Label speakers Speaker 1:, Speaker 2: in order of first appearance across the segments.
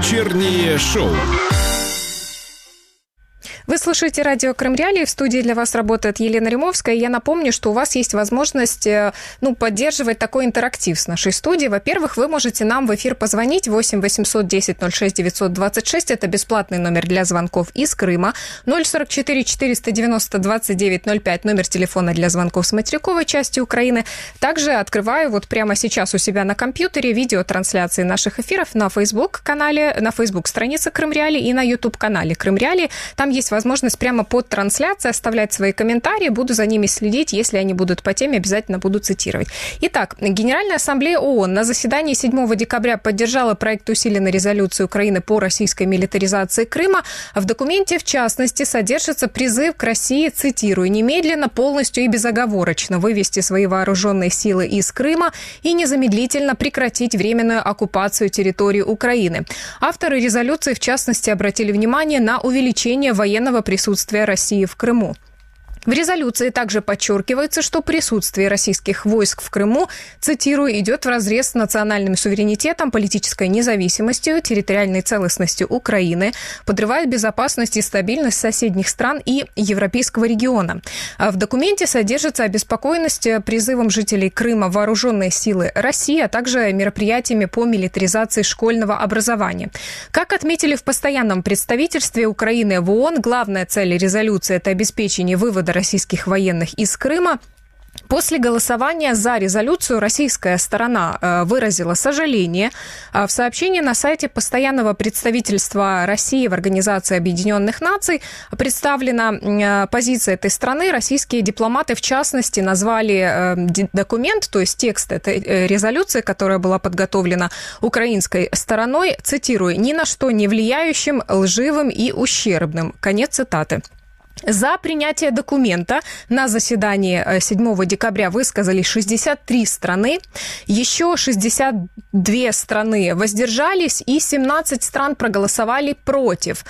Speaker 1: Вечернее шоу.
Speaker 2: Вы слушаете радио Крым Реалии. В студии для вас работает Елена Римовская. Я напомню, что у вас есть возможность поддерживать такой интерактив с нашей студией. Во-первых, вы можете нам в эфир позвонить 8 810 06 926. Это бесплатный номер для звонков из Крыма. 044 490 29 05. Номер телефона для звонков с материковой части Украины. Также открываю вот прямо сейчас у себя на компьютере видеотрансляции наших эфиров на Facebook-канале, на Facebook-странице Крым Реалии и на YouTube-канале Крым Реалии. Там есть возможность прямо под трансляцией оставлять свои комментарии. Буду за ними следить. Если они будут по теме, обязательно буду цитировать. Итак, Генеральная ассамблея ООН на заседании 7 декабря поддержала проект усиленной резолюции Украины по российской милитаризации Крыма. В документе, в частности, содержится призыв к России, цитирую, «немедленно, полностью и безоговорочно вывести свои вооруженные силы из Крыма и незамедлительно прекратить временную оккупацию территории Украины». Авторы резолюции, в частности, обратили внимание на увеличение военного присутствия России в Крыму. В резолюции также подчеркивается, что присутствие российских войск в Крыму, цитирую, идет вразрез с национальным суверенитетом, политической независимостью, территориальной целостностью Украины, подрывает безопасность и стабильность соседних стран и европейского региона. В документе содержится обеспокоенность призывом жителей Крыма вооруженные силы России, а также мероприятиями по милитаризации школьного образования. Как отметили в постоянном представительстве Украины в ООН, главная цель резолюции – это обеспечение вывода российских военных из Крыма. После голосования за резолюцию российская сторона выразила сожаление. В сообщении на сайте постоянного представительства России в Организации Объединенных Наций представлена позиция этой страны. Российские дипломаты, в частности, назвали документ, то есть текст этой резолюции, которая была подготовлена украинской стороной, цитирую, «ни на что не влияющим, лживым и ущербным». Конец цитаты. За принятие документа на заседании 7 декабря высказались 63 страны, еще 62 страны воздержались и 17 стран проголосовали против.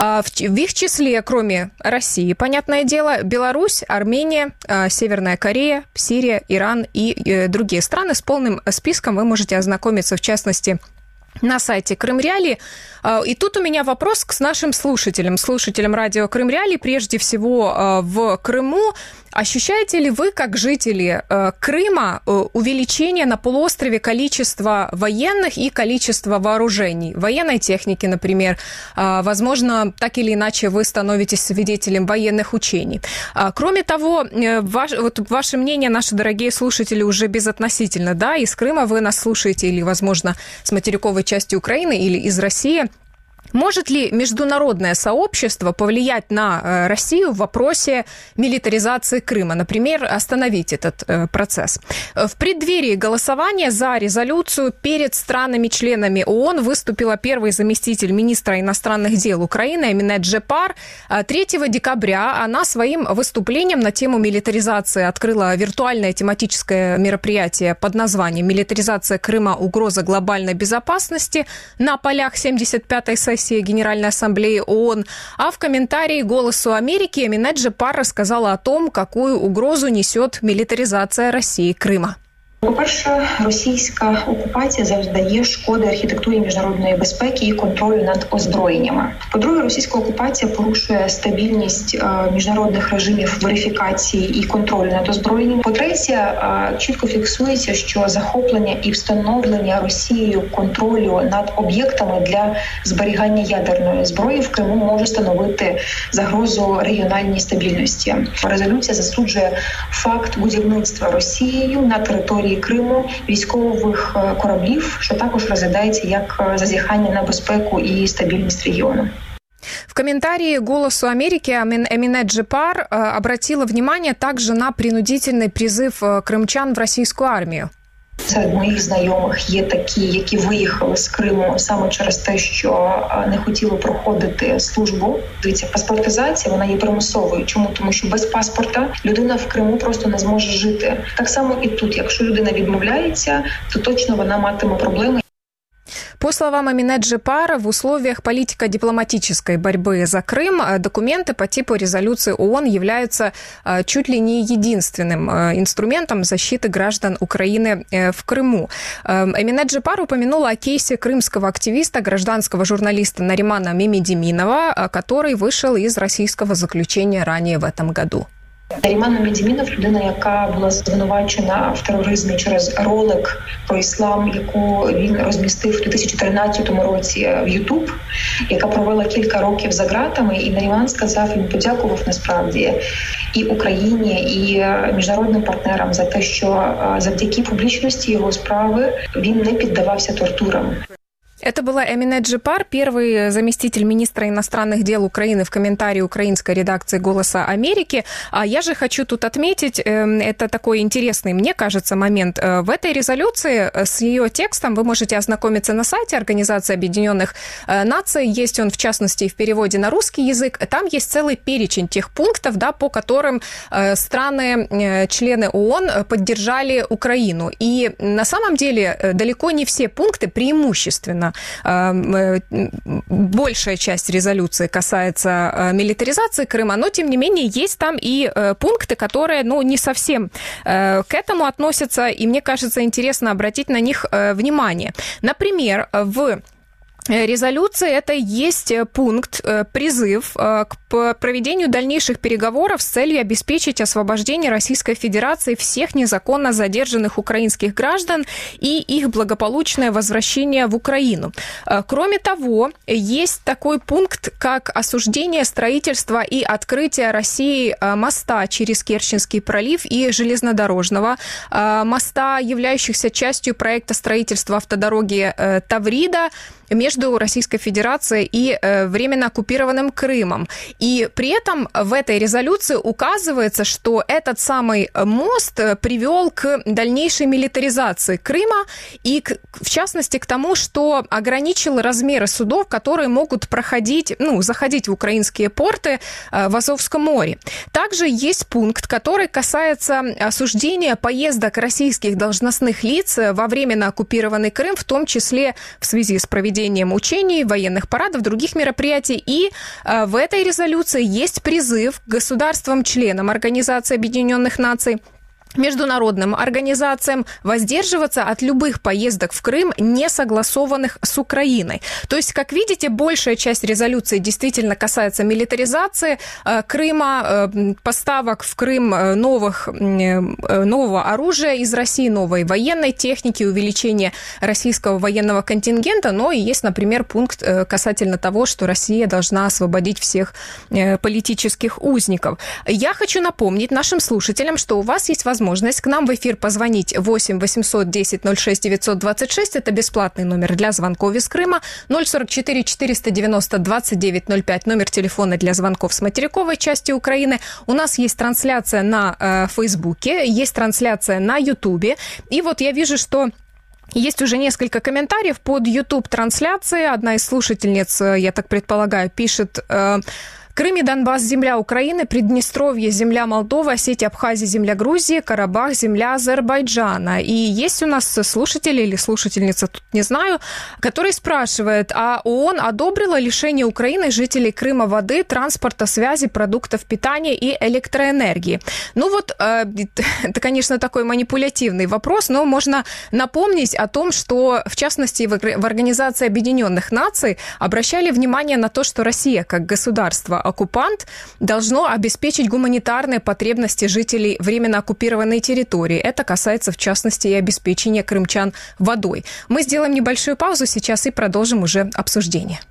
Speaker 2: В их числе, кроме России, понятное дело, Беларусь, Армения, Северная Корея, Сирия, Иран и другие страны. С полным списком вы можете ознакомиться, в частности, на сайте Крым Реалии. И тут у меня вопрос к нашим слушателям радио Крым Реалии, прежде всего в Крыму. Ощущаете ли вы, как жители Крыма, увеличение на полуострове количества военных и количества вооружений, военной техники, например? Возможно, так или иначе вы становитесь свидетелем военных учений. Кроме того, ваше мнение, наши дорогие слушатели, уже безотносительно, да, из Крыма вы нас слушаете или, возможно, с материковой части Украины или из России. Может ли международное сообщество повлиять на Россию в вопросе милитаризации Крыма? Например, остановить этот процесс. В преддверии голосования за резолюцию перед странами-членами ООН выступила первый заместитель министра иностранных дел Украины Эминет Джепар. 3 декабря она своим выступлением на тему милитаризации открыла виртуальное тематическое мероприятие под названием «Милитаризация Крыма. Угроза глобальной безопасности» на полях 75-й сессии Генеральной Ассамблеи ООН. А в комментарии «Голосу Америки» Эминет Джепар рассказала о том, какую угрозу несет милитаризация России Крыма.
Speaker 3: По-перше, російська окупація завдає шкоди архітектурі міжнародної безпеки і контролю над озброєннями. По-друге, російська окупація порушує стабільність міжнародних режимів верифікації і контролю над озброєнням. По-третє, чітко фіксується, що захоплення і встановлення Росією контролю над об'єктами для зберігання ядерної зброї в Криму може становити загрозу регіональній стабільності. Резолюція засуджує факт будівництва Росією на території Криму військових кораблів, що також розглядається як зазіхання на безпеку і стабільність регіону.
Speaker 2: В комментарии «Голосу Америки» Эминет Джепар обратила внимание также на принудительный призыв крымчан в российскую армию.
Speaker 3: Серед моїх знайомих є такі, які виїхали з Криму саме через те, що не хотіли проходити службу. Дивіться, паспортизація, вона є примусовою. Чому? Тому що без паспорта людина в Криму просто не зможе жити. Так само і тут. Якщо людина відмовляється, то точно вона матиме проблеми.
Speaker 2: По словам Аминет Джепар, в условиях политико-дипломатической борьбы за Крым документы по типу резолюции ООН являются чуть ли не единственным инструментом защиты граждан Украины в Крыму. Аминет Джепар упомянула о кейсе крымского активиста, гражданского журналиста Наримана Мемедімінова, который вышел из российского заключения ранее в этом году.
Speaker 3: Наріман Мемедімінов – людина, яка була звинувачена в тероризмі через ролик про іслам, яку він розмістив у 2013 році в YouTube, яка провела кілька років за ґратами. І Наріман сказав, він подякував насправді і Україні, і міжнародним партнерам за те, що завдяки публічності його справи він не піддавався тортурам.
Speaker 2: Это была Аминет Джепар, первый заместитель министра иностранных дел Украины в комментарии украинской редакции «Голоса Америки». А я же хочу тут отметить, это такой интересный, мне кажется, момент. В этой резолюции с ее текстом вы можете ознакомиться на сайте Организации Объединенных Наций. Есть он, в частности, в переводе на русский язык. Там есть целый перечень тех пунктов, да, по которым страны, члены ООН поддержали Украину. И на самом деле далеко не все пункты преимущественно. Большая часть резолюции касается милитаризации Крыма, но, тем не менее, есть там и пункты, которые, не совсем к этому относятся, и мне кажется, интересно обратить на них внимание. Например, в резолюции это есть пункт, призыв к проведению дальнейших переговоров с целью обеспечить освобождение Российской Федерации всех незаконно задержанных украинских граждан и их благополучное возвращение в Украину. Кроме того, есть такой пункт, как осуждение строительства и открытия России моста через Керченский пролив и железнодорожного моста, являющихся частью проекта строительства автодороги Таврида между Российской Федерацией и временно оккупированным Крымом. И при этом в этой резолюции указывается, что этот самый мост привел к дальнейшей милитаризации Крыма и, в частности, к тому, что ограничил размеры судов, которые могут проходить, заходить в украинские порты в Азовском море. Также есть пункт, который касается осуждения поездок российских должностных лиц во временно оккупированный Крым, в том числе в связи с проведением учений, военных парадов, других мероприятий. И в этой резолюции есть призыв к государствам-членам Организации Объединенных Наций, международным организациям воздерживаться от любых поездок в Крым, не согласованных с Украиной. То есть, как видите, большая часть резолюции действительно касается милитаризации Крыма, поставок в Крым нового оружия из России, новой военной техники, увеличения российского военного контингента, но и есть, например, пункт касательно того, что Россия должна освободить всех политических узников. Я хочу напомнить нашим слушателям, что у вас есть возможность к нам в эфир позвонить 8 800 10 06 926. Это бесплатный номер для звонков из Крыма. 044 490 29 05. Номер телефона для звонков с материковой части Украины. У нас есть трансляция на Фейсбуке, есть трансляция на Ютубе. И вот я вижу, что есть уже несколько комментариев под YouTube-трансляцией. Одна из слушательниц, я так предполагаю, пишет: Крым и Донбасс – земля Украины, Приднестровье – земля Молдовы, Осетия, Абхазия – земля Грузии, Карабах – земля Азербайджана. И есть у нас слушатели или слушательница, тут не знаю, который спрашивает, а ООН одобрила лишение Украины жителей Крыма воды, транспорта, связи, продуктов питания и электроэнергии? Это, конечно, такой манипулятивный вопрос, но можно напомнить о том, что, в частности, в Организации Объединенных Наций обращали внимание на то, что Россия, как государство-оккупант, должно обеспечить гуманитарные потребности жителей временно оккупированной территории. Это касается, в частности, и обеспечения крымчан водой. Мы сделаем небольшую паузу сейчас и продолжим уже обсуждение.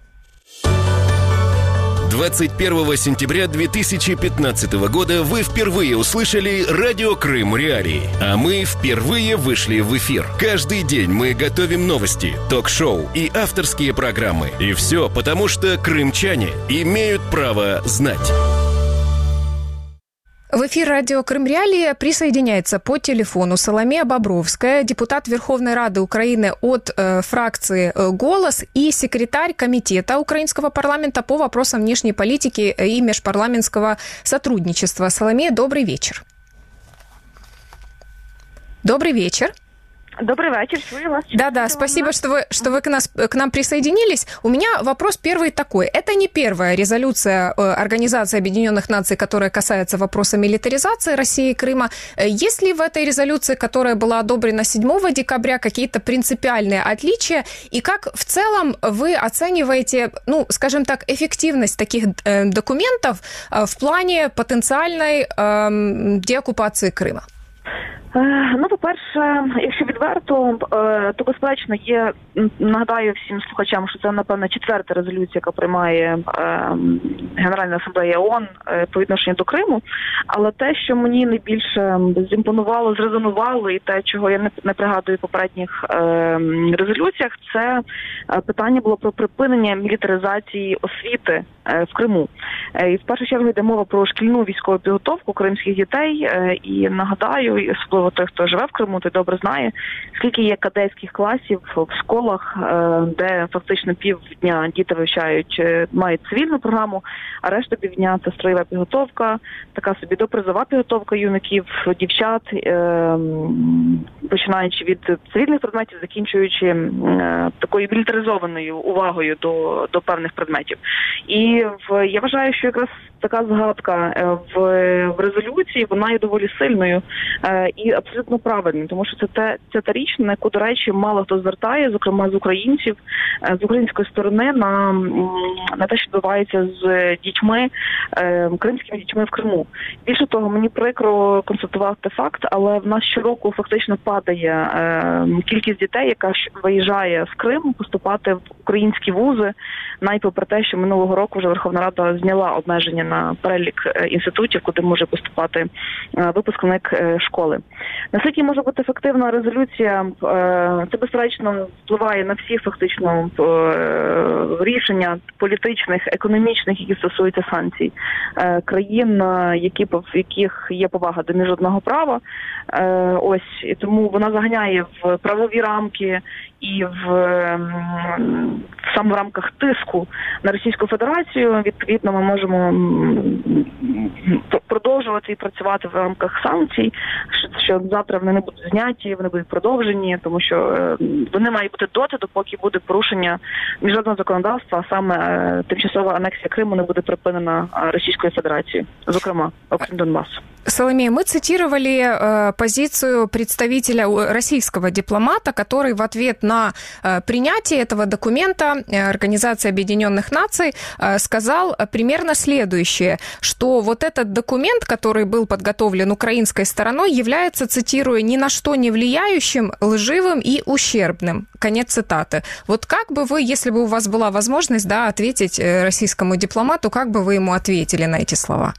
Speaker 1: 21 сентября 2015 года вы впервые услышали «Радио Крым Реалии», а мы впервые вышли в эфир. Каждый день мы готовим новости, ток-шоу и авторские программы. И все потому, что крымчане имеют право знать.
Speaker 2: В эфир радио Крым Реалии присоединяется по телефону Соломея Бобровская, депутат Верховной Рады Украины от фракции «Голос» и секретарь комитета Украинского парламента по вопросам внешней политики и межпарламентского сотрудничества. Соломея, добрый вечер. Добрый вечер.
Speaker 4: Добрый вечер, слушаю вас.
Speaker 2: Да, спасибо, что вы к нам присоединились. У меня вопрос первый такой. Это не первая резолюция Организации Объединенных Наций, которая касается вопроса милитаризации России и Крыма. Есть ли в этой резолюции, которая была одобрена 7 декабря, какие-то принципиальные отличия? И как в целом вы оцениваете, скажем так, эффективность таких документов в плане потенциальной деокупації Крима?
Speaker 4: По-перше, якщо відверто, то безперечно є, нагадаю всім слухачам, що це, напевно, 4-та резолюція, яка приймає Генеральна асамблея ООН по відношенню до Криму, але те, що мені найбільше зімпонувало, зрезонувало, і те, чого я не пригадую в попередніх резолюціях, це питання було про припинення мілітаризації освіти в Криму. І в першу чергу йде мова про шкільну військову підготовку кримських дітей, і нагадаю, особливо той, хто живе в Криму, той добре знає, скільки є кадетських класів в школах, де фактично півдня діти мають цивільну програму, а решта півдня – це строєва підготовка, така собі допризова підготовка юнаків, дівчат, починаючи від цивільних предметів, закінчуючи такою мілітаризованою увагою до певних предметів. І я вважаю, що якраз така згадка в резолюції, вона є доволі сильною і абсолютно правильною, тому що це та річ, на яку, до речі, мало хто звертає, зокрема з українців, з української сторони, на те, що відбувається з дітьми, кримськими дітьми в Криму. Більше того, мені прикро констатувати факт, але в нас щороку фактично падає кількість дітей, яка виїжджає з Криму поступати в українські вузи, навіть попри те, що минулого року вже Верховна Рада зняла обмеження на перелік інститутів, куди може поступати випускник школи. Наскільки може бути ефективна резолюція, це, безперечно, впливає на всі фактично рішення політичних, економічних, які стосуються санкцій країн, в яких є повага до міжнародного права. І тому вона заганяє в правові рамки і саме в рамках тиску на Російську Федерацію. Відповідно, ми можемо продовжувати і працювати в рамках санкцій, що завтра вони не будуть зняті, вони будуть продовжені, тому що вони мають бути допоки буде порушення міжнародного законодавства, а саме тимчасова анексія Криму не буде припинена Російською Федерацією, зокрема, окрім Донбасу.
Speaker 2: Соломея, мы цитировали позицию представителя российского дипломата, который в ответ на принятие этого документа Организации Объединенных Наций сказал примерно следующее, что вот этот документ, который был подготовлен украинской стороной, является, цитирую, ни на что не влияющим, лживым и ущербным. Конец цитаты. Вот как бы вы, если бы у вас была возможность, ответить российскому дипломату, как бы вы ему ответили на эти слова?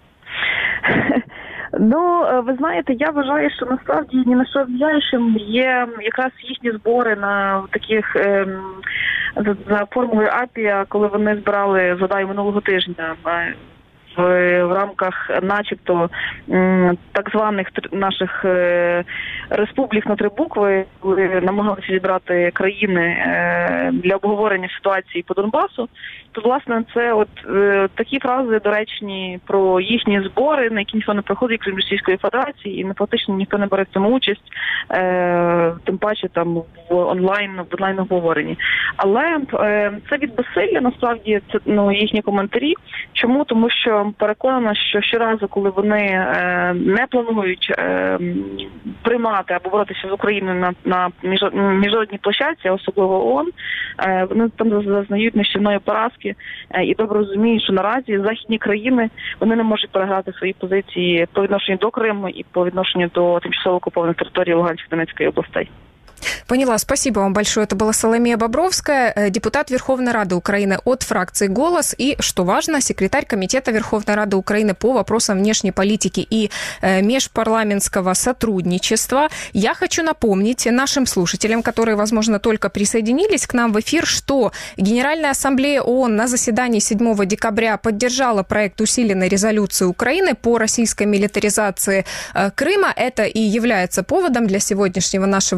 Speaker 4: Ви знаєте, я вважаю, що насправді ні на що влияючим є якраз їхні збори на таких за формулою Апія, коли вони збирали, згадаю, минулого тижня в рамках начебто так званих наших республік на 3 букви, коли намагалися зібрати країни для обговорення ситуації по Донбасу, то, власне, це такі фрази доречні про їхні збори, на які ніхто не приходить, крім Російської Федерації, і фактично ніхто не бере в цьому участь, тим паче там в онлайн обговоренні. Але це від безсилля, насправді, це їхні коментарі. Чому? Тому що переконана, що щоразу, коли вони не планують приймати або боротися з Україною на міжнародній площадці, особливо ООН, вони там зазнають нищівної поразки і добре розуміють, що наразі західні країни, вони не можуть переграти свої позиції по відношенню до Криму і по відношенню до тимчасово окупованих територій Луганської та Донецької областей.
Speaker 2: Поняла. Спасибо вам большое. Это была Соломея Бобровская, депутат Верховной Рады Украины от фракции «Голос» и, что важно, секретарь Комитета Верховной Рады Украины по вопросам внешней политики и межпарламентского сотрудничества. Я хочу напомнить нашим слушателям, которые, возможно, только присоединились к нам в эфир, что Генеральная Ассамблея ООН на заседании 7 декабря поддержала проект усиленной резолюции Украины по российской милитаризации Крыма. Это и является поводом для сегодняшнего нашего разговора.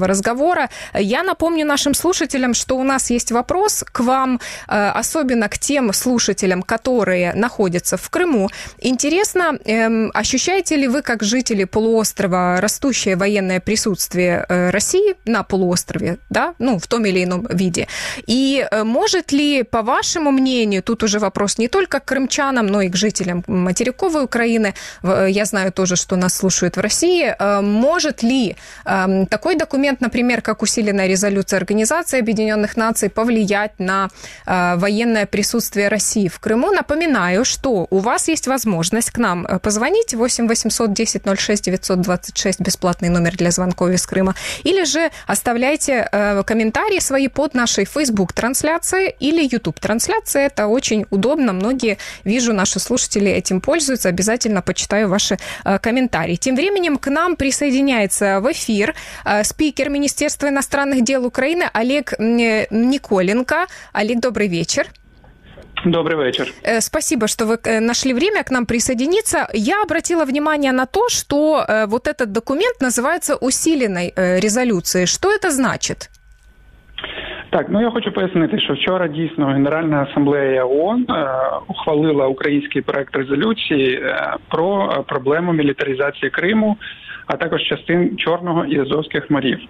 Speaker 2: разговора. Я напомню нашим слушателям, что у нас есть вопрос к вам, особенно к тем слушателям, которые находятся в Крыму. Интересно, ощущаете ли вы, как жители полуострова, растущее военное присутствие России на полуострове, да, ну, в том или ином виде? И может ли, по вашему мнению, тут уже вопрос не только к крымчанам, но и к жителям материковой Украины, я знаю тоже, что нас слушают в России, может ли такой документ, например, как усиленная резолюция Организации Объединенных Наций, повлиять на военное присутствие России в Крыму? Напоминаю, что у вас есть возможность к нам позвонить 8 800 10 06 926, бесплатный номер для звонков из Крыма, или же оставляйте комментарии свои под нашей Facebook-трансляцией или YouTube-трансляцией. Это очень удобно, многие, вижу, наши слушатели этим пользуются, обязательно почитаю ваши комментарии. Тем временем к нам присоединяется в эфир спикер Министерства иностранных дел Украины Олег Николенко. Олег, добрый вечер.
Speaker 5: Добрый вечер.
Speaker 2: Спасибо, что вы нашли время к нам присоединиться. Я обратила внимание на то, что вот этот документ называется усиленной резолюцией. Что это значит?
Speaker 5: Так, я хочу пояснити, що вчора дійсно Генеральна асамблея ООН ухвалила український проект резолюції про проблему мілітаризації Криму, а також частин Чорного і Азовських морів.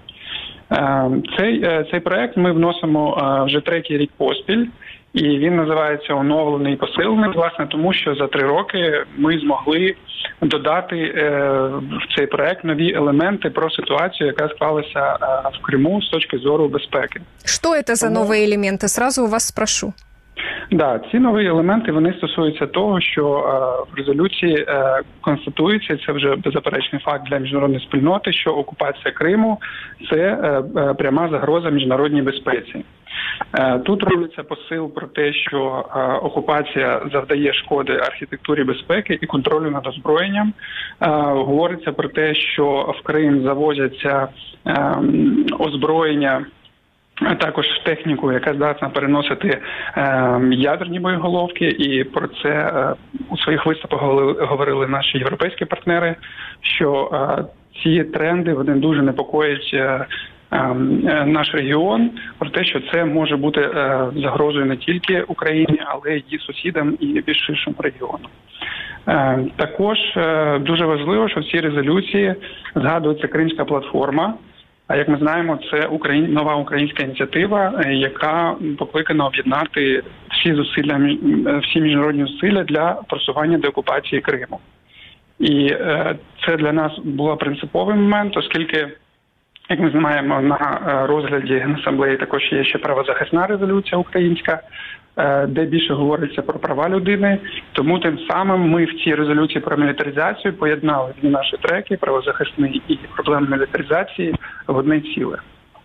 Speaker 5: Цей проект ми вносимо вже третій рік поспіль, і він називається «Оновлений і посилений», власне, тому що за 3 роки ми змогли додати в цей проект нові елементи про ситуацію, яка склалася в Криму з точки зору безпеки.
Speaker 2: Що це за нові елементи? Сразу у вас спрошу.
Speaker 5: Да, ці нові елементи, вони стосуються того, що в резолюції констатується, це вже беззаперечний факт для міжнародної спільноти, що окупація Криму – це пряма загроза міжнародній безпеці. Тут робиться посил про те, що окупація завдає шкоди архітектурі безпеки і контролю над озброєнням. Говориться про те, що в Крим завозяться озброєння, а також техніку, яка здатна переносити ядерні боєголовки, і про це у своїх виступах говорили наші європейські партнери, що ці тренди, вони дуже непокоять наш регіон, про те, що це може бути загрозою не тільки Україні, але й її сусідам і більш ширшому регіону. Також дуже важливо, що в цій резолюції згадується Кримська платформа. А як ми знаємо, це нова українська ініціатива, яка покликана об'єднати всі міжнародні зусилля для просування деокупації Криму. І це для нас був принциповий момент, оскільки, як ми знаємо, на розгляді Генасамблеї також є ще правозахисна резолюція українська, де більше говориться про права людини. Тому тим самим ми в цій резолюції про мілітаризацію поєднали дві наші треки, правозахисний і проблеми мілітаризації, в одне ціле.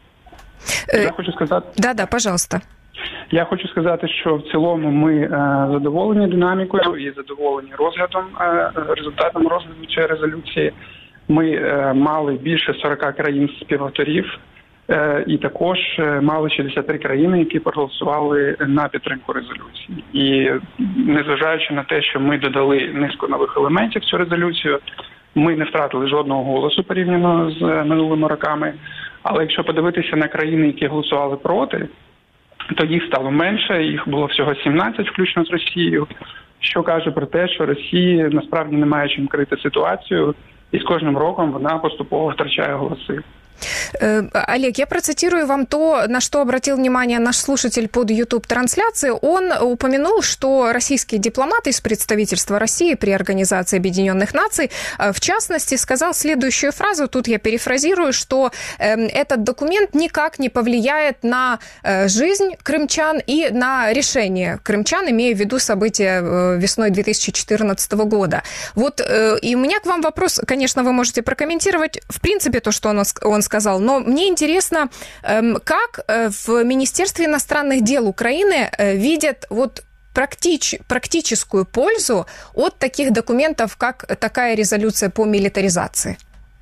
Speaker 5: Я хочу сказати...
Speaker 2: Да, пожалуйста.
Speaker 5: Я хочу сказати, що в цілому ми задоволені динамікою і задоволені результатом розгляду цієї резолюції. Ми мали більше 40 країн співавторів, і також мали 63 країни, які проголосували на підтримку резолюції. І незважаючи на те, що ми додали низку нових елементів в цю резолюцію, ми не втратили жодного голосу порівняно з минулими роками. Але якщо подивитися на країни, які голосували проти, то їх стало менше, їх було всього 17, включно з Росією, що каже про те, що Росії насправді немає чим крити ситуацію, і з кожним роком вона поступово втрачає голоси.
Speaker 2: Олег, я процитирую вам то, на что обратил внимание наш слушатель под YouTube-трансляцией. Он упомянул, что российские дипломаты из представительства России при Организации Объединенных Наций, в частности, сказал следующую фразу, тут я перефразирую, что этот документ никак не повлияет на жизнь крымчан и на решение крымчан, имея в виду события весной 2014 года. Вот, и у меня к вам вопрос, конечно, вы можете прокомментировать, в принципе, то, что он сказал, но мне интересно, как в Министерстве иностранных дел Украины видят вот практическую пользу от таких документов, как такая резолюция по милитаризации?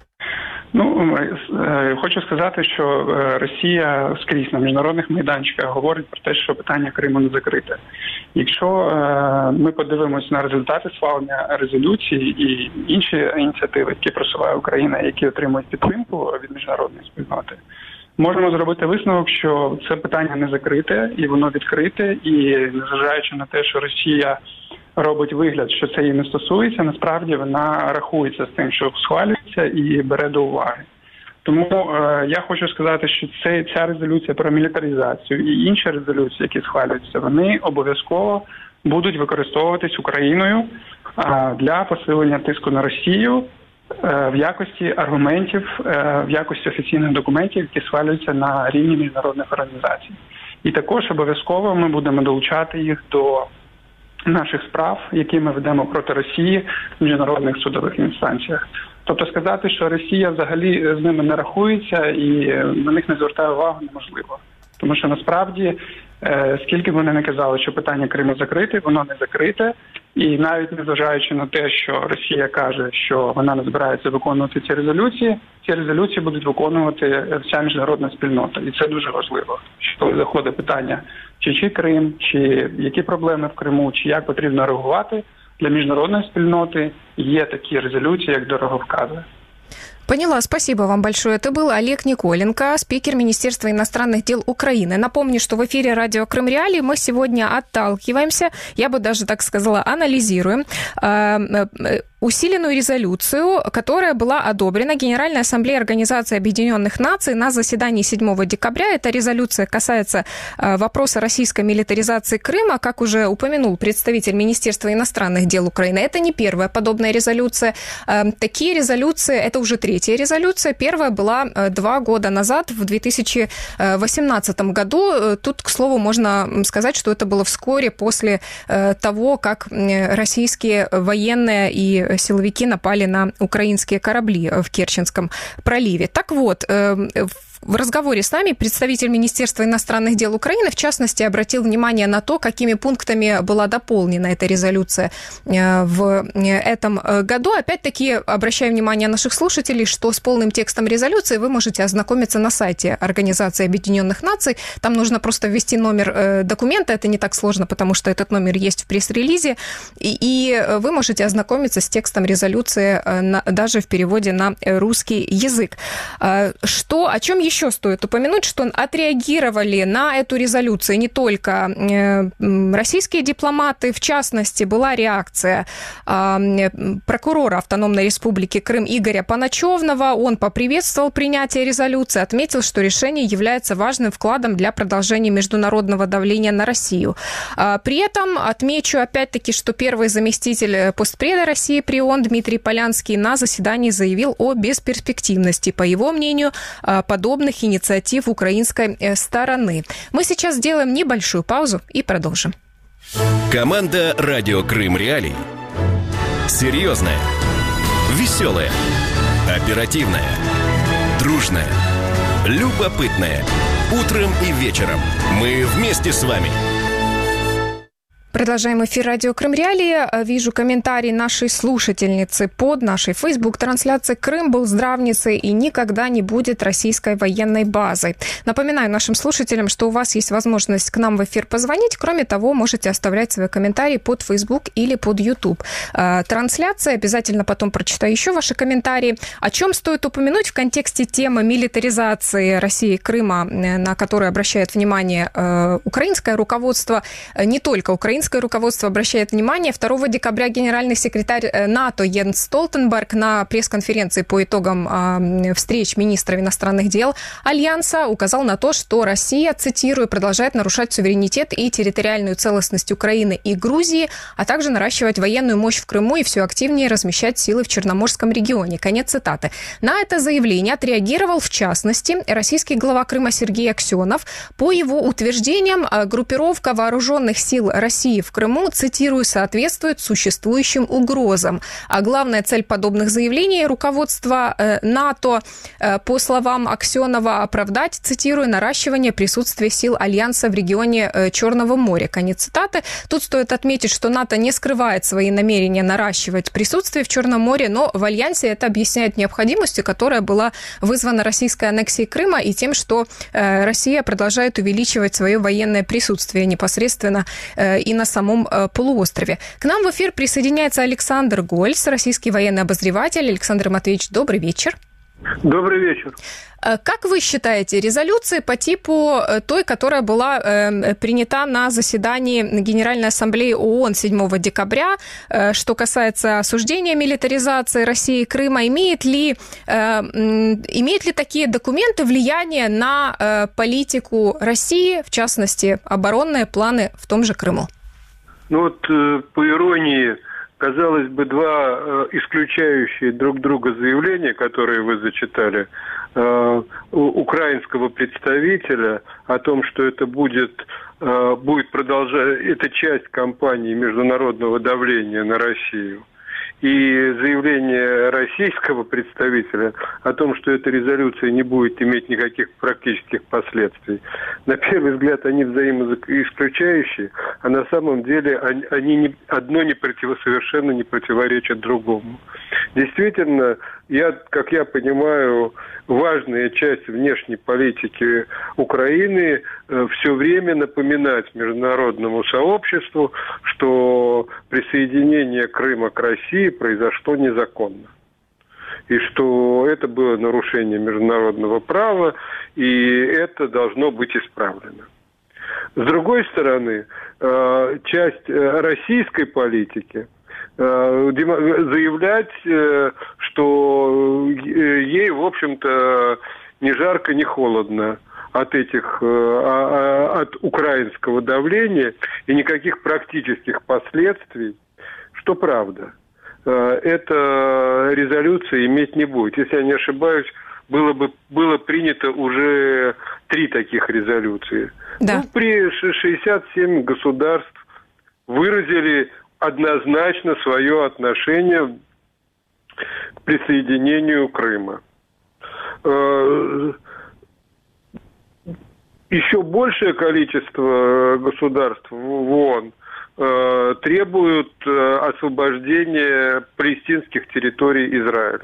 Speaker 5: Хочу сказати, що Росія скрізь на міжнародних майданчиках говорить про те, що питання Криму не закрите. Якщо ми подивимось на результати схвалення резолюції і інші ініціативи, які просуває Україна, які отримують підтримку від міжнародної спільноти, можемо зробити висновок, що це питання не закрите, і воно відкрите, і незважаючи на те, що Росія робить вигляд, що це її не стосується, насправді вона рахується з тим, що схвалюється і бере до уваги. Тому я хочу сказати, що ця резолюція про мілітаризацію і інші резолюції, які схвалюються, вони обов'язково будуть використовуватись Україною для посилення тиску на Росію в якості аргументів, в якості офіційних документів, які схвалюються на рівні міжнародних організацій. І також обов'язково ми будемо долучати їх до наших справ, які ми ведемо проти Росії в міжнародних судових інстанціях. Тобто сказати, що Росія взагалі з ними не рахується і на них не звертає увагу, неможливо. Тому що насправді, скільки б вони не казали, що питання Криму закрите, воно не закрите. І навіть незважаючи на те, що Росія каже, що вона не збирається виконувати ці резолюції будуть виконувати вся міжнародна спільнота. І це дуже важливо, що заходить питання, чи Крим, чи які проблеми в Криму, чи як потрібно реагувати. Для міжнародной спільноти є такі резолюції, як дороговкази.
Speaker 2: Поняла, спасибо вам большое. Это был Олег Николенко, спикер Министерства иностранных дел Украины. Напомню, что в эфире радио Крым Реалии мы сегодня отталкиваемся, я бы даже так сказала, анализируем усиленную резолюцию, которая была одобрена Генеральной Ассамблеей Организации Объединенных Наций на заседании 7 декабря. Эта резолюция касается вопроса российской милитаризации Крыма, как уже упомянул представитель Министерства иностранных дел Украины. Это не первая подобная резолюция. Такие резолюции, это уже третья резолюция. Первая была 2 года назад, в 2018 году. Тут, к слову, можно сказать, что это было вскоре после того, как российские военные и силовики напали на украинские корабли в Керченском проливе. Так вот, в разговоре с нами представитель Министерства иностранных дел Украины, в частности, обратил внимание на то, какими пунктами была дополнена эта резолюция в этом году. Опять-таки, обращаю внимание наших слушателей, что с полным текстом резолюции вы можете ознакомиться на сайте Организации Объединенных Наций. Там нужно просто ввести номер документа. Это не так сложно, потому что этот номер есть в пресс-релизе. И вы можете ознакомиться с текстом резолюции даже в переводе на русский язык. О чем еще стоит упомянуть, что отреагировали на эту резолюцию не только российские дипломаты, в частности, была реакция прокурора Автономной Республики Крым Игоря Паначевного. Он поприветствовал принятие резолюции, отметил, что решение является важным вкладом для продолжения международного давления на Россию. При этом отмечу опять-таки, что первый заместитель постпреда России при ООН Дмитрий Полянский на заседании заявил о бесперспективности, по его мнению, подобных инициатив украинской стороны. Мы сейчас сделаем небольшую паузу и продолжим.
Speaker 1: Команда «Радио Крым Реалии». Серьезная, веселая, оперативная, дружная, любопытная. Утром и вечером мы вместе с вами.
Speaker 2: Продолжаем эфир радио Крым Реалии. Вижу комментарий нашей слушательницы под нашей Facebook-трансляцией. Крым был здравницей и никогда не будет российской военной базой. Напоминаю нашим слушателям, что у вас есть возможность к нам в эфир позвонить. Кроме того, можете оставлять свои комментарии под Facebook или под YouTube. Трансляция. Обязательно потом прочитаю еще ваши комментарии. О чем стоит упомянуть в контексте темы милитаризации России и Крыма, на которую обращает внимание украинское руководство, не только украинское руководство обращает внимание. 2 декабря генеральный секретарь НАТО Йенс Столтенберг на пресс-конференции по итогам встреч министров иностранных дел Альянса указал на то, что Россия, цитирую, продолжает нарушать суверенитет и территориальную целостность Украины и Грузии, а также наращивать военную мощь в Крыму и все активнее размещать силы в Черноморском регионе. Конец цитаты. На это заявление отреагировал, в частности, российский глава Крыма Сергей Аксенов. По его утверждениям, группировка вооруженных сил России в Крыму, цитирую, соответствует существующим угрозам. А главная цель подобных заявлений руководства НАТО, по словам Аксенова, оправдать, цитирую, наращивание присутствия сил Альянса в регионе Черного моря. Конец цитаты. Тут стоит отметить, что НАТО не скрывает свои намерения наращивать присутствие в Черном море, но в Альянсе это объясняет необходимостью, которая была вызвана российской аннексией Крыма и тем, что Россия продолжает увеличивать свое военное присутствие непосредственно и на самом полуострове. К нам в эфир присоединяется Александр Гольц, российский военный обозреватель. Александр Матвеевич, добрый вечер.
Speaker 6: Добрый вечер.
Speaker 2: Как вы считаете, резолюции по типу той, которая была принята на заседании Генеральной Ассамблеи ООН 7 декабря, что касается осуждения милитаризации России и Крыма, имеют ли такие документы влияние на политику России, в частности, оборонные планы в том же Крыму?
Speaker 6: По иронии, казалось бы, два исключающие друг друга заявления, которые вы зачитали, украинского представителя о том, что это будет продолжать, это часть кампании международного давления на Россию, и заявление российского представителя о том, что эта резолюция не будет иметь никаких практических последствий. На первый взгляд они взаимоисключающие, а на самом деле они совершенно не противоречат другому. Действительно, как я понимаю, важная часть внешней политики Украины все время напоминать международному сообществу, что присоединение Крыма к России произошло незаконно. И что это было нарушение международного права, и это должно быть исправлено. С другой стороны, часть российской политики заявлять, что ей, в общем-то, ни жарко, ни холодно от украинского давления и никаких практических последствий, что правда. Эта резолюция иметь не будет. Если я не ошибаюсь, было принято уже 3 таких резолюции.
Speaker 2: Да.
Speaker 6: 67 государств выразили однозначно свое отношение к присоединению Крыма. Еще большее количество государств в ООН требуют освобождения палестинских территорий Израиля.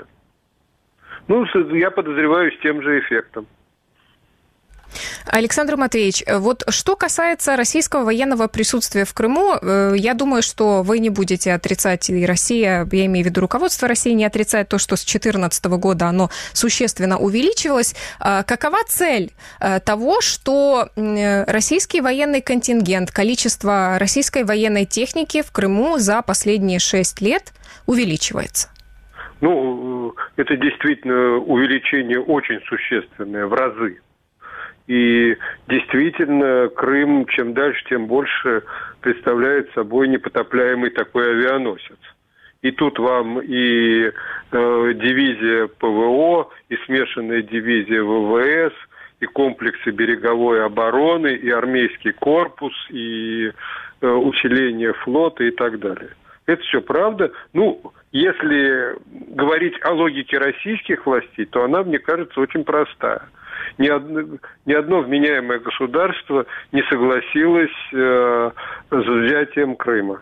Speaker 6: Я подозреваю, с тем же эффектом.
Speaker 2: Александр Матвеевич, вот что касается российского военного присутствия в Крыму, я думаю, что вы не будете отрицать, и Россия, я имею в виду руководство России, не отрицает то, что с 2014 года оно существенно увеличивалось. Какова цель того, что российский военный контингент, количество российской военной техники в Крыму за последние 6 лет увеличивается?
Speaker 6: Это действительно увеличение очень существенное, в разы. И действительно, Крым чем дальше, тем больше представляет собой непотопляемый такой авианосец. И тут вам и дивизия ПВО, и смешанная дивизия ВВС, и комплексы береговой обороны, и армейский корпус, и усиление флота и так далее. Это все правда. Если говорить о логике российских властей, то она, мне кажется, очень простая. Ни одно вменяемое государство не согласилось с взятием Крыма.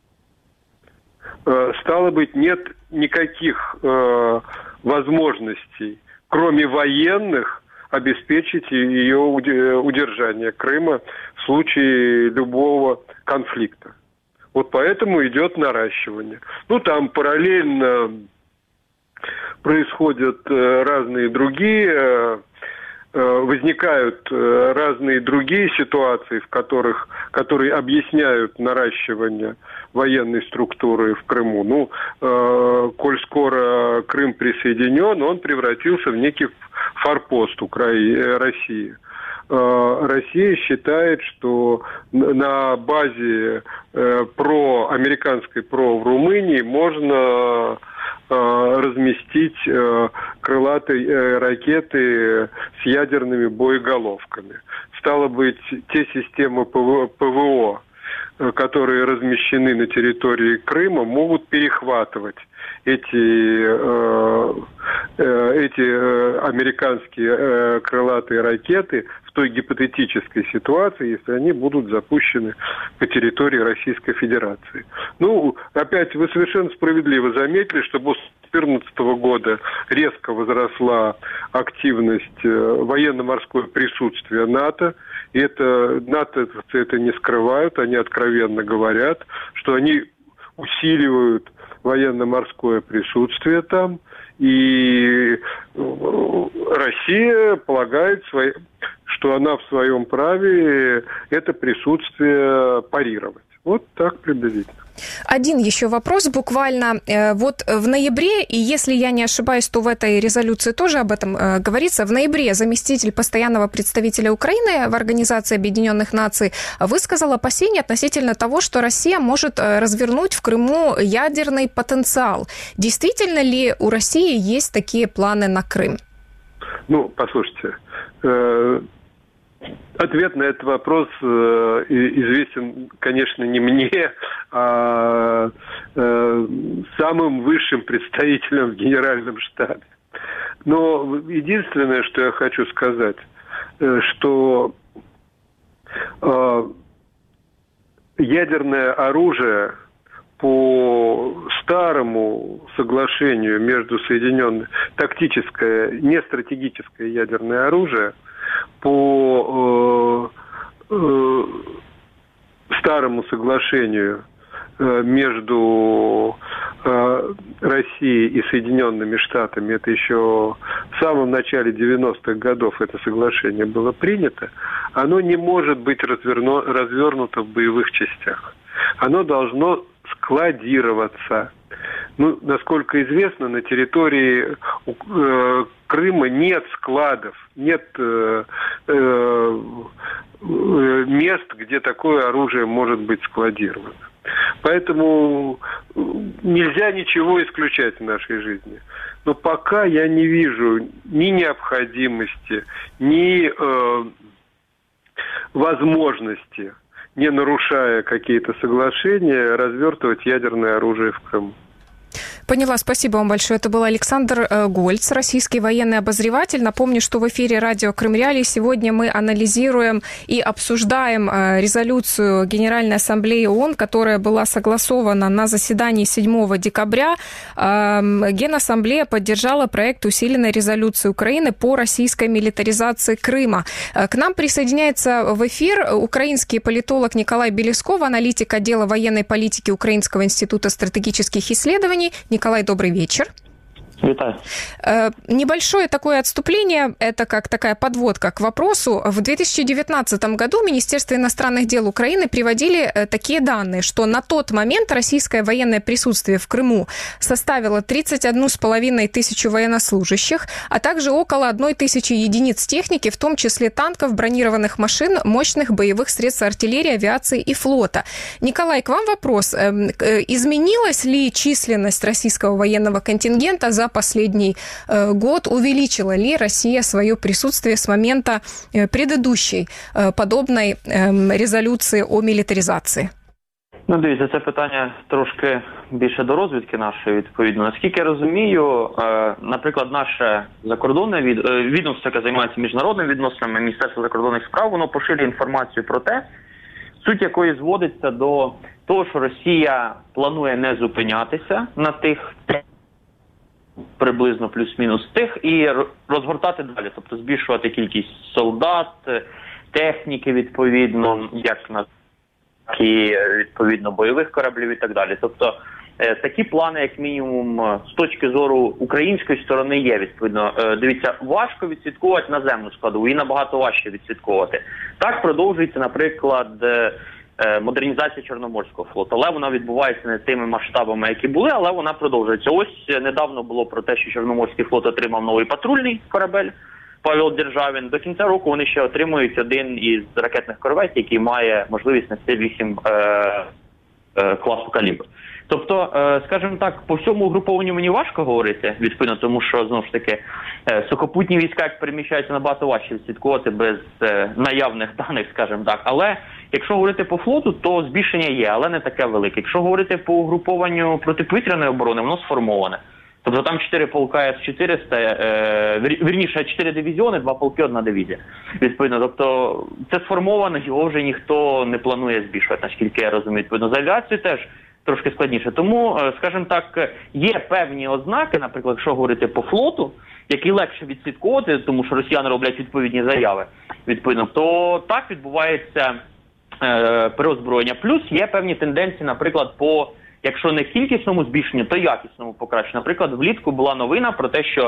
Speaker 6: Стало быть, нет никаких возможностей, кроме военных, обеспечить ее удержание Крыма в случае любого конфликта. Вот поэтому идет наращивание. Там параллельно происходят разные другие, возникают разные другие ситуации, которые объясняют наращивание военной структуры в Крыму. Коль скоро Крым присоединен, он превратился в некий форпост России. Россия считает, что на базе американской ПРО в Румынии можно разместить крылатые ракеты с ядерными боеголовками. Стало быть, те системы ПВО, которые размещены на территории Крыма, могут перехватывать эти американские крылатые ракеты в той гипотетической ситуации, если они будут запущены по территории Российской Федерации. Опять вы совершенно справедливо заметили, что после 2014 года резко возросла активность военно-морское присутствие НАТО. И НАТО это не скрывают, они откровенно говорят, что они усиливают военно-морское присутствие там, и Россия полагает, что она в своем праве это присутствие парировать. Вот так приблизительно.
Speaker 2: Один еще вопрос буквально. Вот в ноябре, и если я не ошибаюсь, то в этой резолюции тоже об этом говорится, в ноябре заместитель постоянного представителя Украины в Организации Объединенных Наций высказал опасения относительно того, что Россия может развернуть в Крыму ядерный потенциал. Действительно ли у России есть такие планы на Крым?
Speaker 6: Ну, послушайте, ответ на этот вопрос известен, конечно, не мне, а самым высшим представителям в Генеральном штабе. Но единственное, что я хочу сказать, что ядерное оружие по старому соглашению между Соединенными, тактическое, не стратегическое ядерное оружие, по старому соглашению между Россией и Соединенными Штатами, это еще в самом начале 90-х годов это соглашение было принято, оно не может быть развернуто в боевых частях. Оно должно складироваться. Ну, насколько известно, на территории Крыма нет складов, нет мест, где такое оружие может быть складировано. Поэтому нельзя ничего исключать в нашей жизни. Но пока я не вижу ни необходимости, ни возможности, не нарушая какие-то соглашения, развертывать ядерное оружие в Крыму.
Speaker 2: Поняла, спасибо вам большое. Это был Александр Гольц, российский военный обозреватель. Напомню, что в эфире радио Крым Реалии сегодня мы анализируем и обсуждаем резолюцию Генеральной Ассамблеи ООН, которая была согласована на заседании 7 декабря. Генассамблея поддержала проект усиленной резолюции Украины по российской милитаризации Крыма. К нам присоединяется в эфир украинский политолог Николай Белесков, аналитик отдела военной политики Украинского института стратегических исследований. Николай, добрый вечер.
Speaker 7: Витаю.
Speaker 2: Небольшое такое отступление, это как такая подводка к вопросу. В 2019 году Министерство иностранных дел Украины приводили такие данные, что на тот момент российское военное присутствие в Крыму составило 31,5 тысячи военнослужащих, а также около 1 тысячи единиц техники, в том числе танков, бронированных машин, мощных боевых средств артиллерии, авиации и флота. Николай, к вам вопрос. Изменилась ли численность российского военного контингента за последний год? Увеличила ли Россия свое присутствие с момента предыдущей подобной резолюції о мілітаризації?
Speaker 7: Ну, дивіться, це питання трошки більше до розвідки нашої, відповідно. Наскільки я розумію, наприклад, наше закордонне відомство, яке займається міжнародними відносинами, Міністерство закордонних справ, воно поширює інформацію про те, суть якої зводиться до того, що Росія планує не зупинятися на тих приблизно плюс-мінус тих і розгортати далі, тобто збільшувати кількість солдат, техніки відповідно, як на і відповідно бойових кораблів і так далі. Тобто такі плани, як мінімум, з точки зору української сторони є, відповідно. Дивіться, важко відслідковувати наземну складову, і набагато важче відслідковувати. Так продовжується, наприклад, модернізація Чорноморського флоту, але вона відбувається не тими масштабами, які були, але вона продовжується. Ось недавно було про те, що Чорноморський флот отримав новий патрульний корабель Павел Державін. До кінця року вони ще отримують один із ракетних корветів, який має можливість нести 8 класу калібр. Тобто, скажімо так, по всьому угрупованню мені важко говорити, відповідно, тому що, знову ж таки, сухопутні війська, як переміщаються, набагато важче відслідковувати без наявних даних, скажімо так. Але якщо говорити по флоту, то збільшення є, але не таке велике. Якщо говорити по угрупованню протиповітряної оборони, воно сформоване. Тобто там 4 полка С-400, вірніше 4 дивізіони, 2 полки, 1 дивізія. Відповідно, тобто це сформовано, його вже ніхто не планує збільшувати, наскільки я розумію. Відповідно, за авіацію теж трошки складніше. Тому, скажімо так, є певні ознаки, наприклад, якщо говорити по флоту, які легше відслідковувати, тому що росіяни роблять відповідні заяви, відповідно, то так відбувається переозброєння. Плюс є певні тенденції, наприклад, по якщо не кількісному збільшенню, то якісному покращенню. Наприклад, влітку була новина про те, що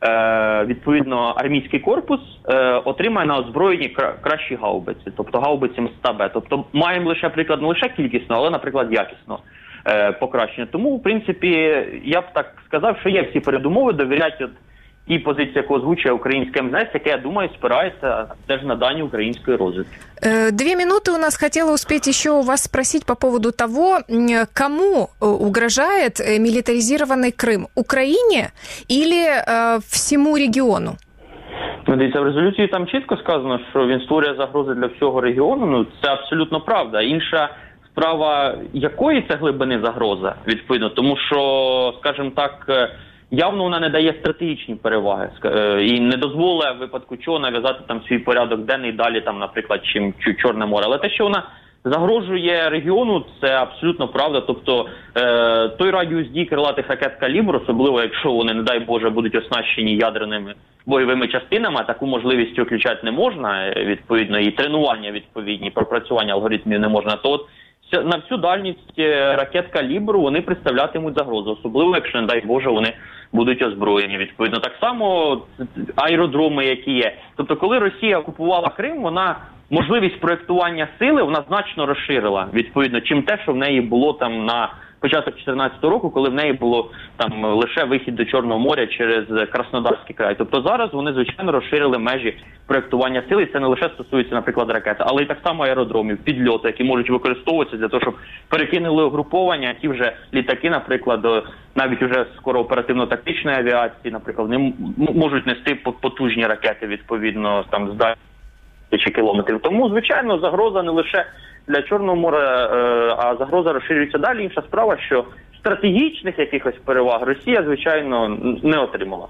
Speaker 7: відповідно армійський корпус отримає на озброєнні кращі гаубиці, тобто гаубиці МСТ-Б. Тобто маємо лише, наприклад, не лише кількісно, але, наприклад, якісно покращення. Тому, в принципі, я б так сказав, що є всі передумови довіряти тій позиції, яку озвучує українське МЗС, яке, я думаю, спирається теж на дані української розвідки.
Speaker 2: 2 минуты у нас. Хотела успеть еще у вас спросить по поводу того, кому угрожает милитаризированный Крым? Украине или всему региону?
Speaker 7: Дивіться, в резолюції там чітко сказано, що він створює загрози для всього регіону. Ну, це абсолютно правда. Інша справа, якої це глибини загроза, відповідно, тому що, скажімо так, явно вона не дає стратегічні переваги і не дозволить в випадку чого нав'язати там свій порядок денний далі, там, наприклад, чим Чорне море. Але те, що вона загрожує регіону, це абсолютно правда. Тобто той радіус дій крилатих ракет «Калібр», особливо якщо вони, не дай Боже, будуть оснащені ядерними бойовими частинами, а таку можливість виключати не можна, відповідно, і тренування відповідні, пропрацювання алгоритмів не можна, то от на всю дальність ракет «Калібру» вони представлятимуть загрозу, особливо, якщо, не дай Боже, вони будуть озброєні. Відповідно, так само аеродроми, які є. Тобто, коли Росія окупувала Крим, вона можливість проєктування сили вона значно розширила, відповідно, чим те, що в неї було там на початок 2014 року, коли в неї було там лише вихід до Чорного моря через Краснодарський край. Тобто зараз вони, звичайно, розширили межі проєктування сили. Це не лише стосується, наприклад, ракет, але й так само аеродромів, підльоти, які можуть використовуватися для того, щоб перекинули угруповання, ті вже літаки, наприклад, навіть уже скоро оперативно-тактичної авіації, наприклад, вони можуть нести потужні ракети, відповідно, там з дальності кілометрів. Тому, звичайно, загроза не лише для Чорного моря, а загроза розширюється далі. Інша справа, що стратегічних якихось переваг Росія, звичайно, не отримала.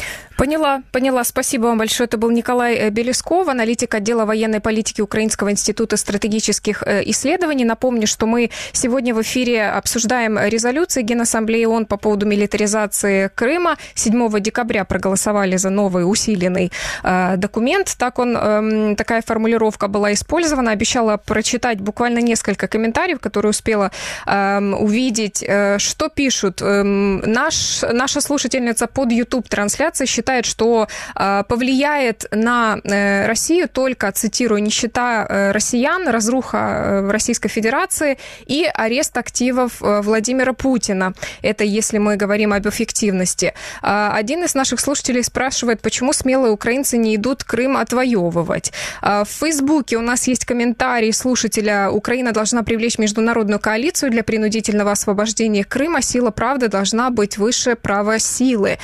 Speaker 2: Поняла. Спасибо вам большое. Это был Николай Белесков, аналитик отдела военной политики Украинского института стратегических исследований. Напомню, что мы сегодня в эфире обсуждаем резолюции Генассамблеи ООН по поводу милитаризации Крыма. 7 декабря проголосовали за новый усиленный документ. Такая формулировка была использована. Обещала прочитать буквально несколько комментариев, которые успела увидеть. Что пишут? Наша слушательница под YouTube-трансляцией считает, что повлияет на Россию только, цитирую, нищета россиян, разруха в Российской Федерации и арест активов Владимира Путина. Это если мы говорим об эффективности. Один из наших слушателей спрашивает, почему смелые украинцы не идут Крым отвоевывать. В Фейсбуке у нас есть комментарий слушателя: Украина должна привлечь международную коалицию для принудительного освобождения Крыма. Сила правды должна быть выше права силы.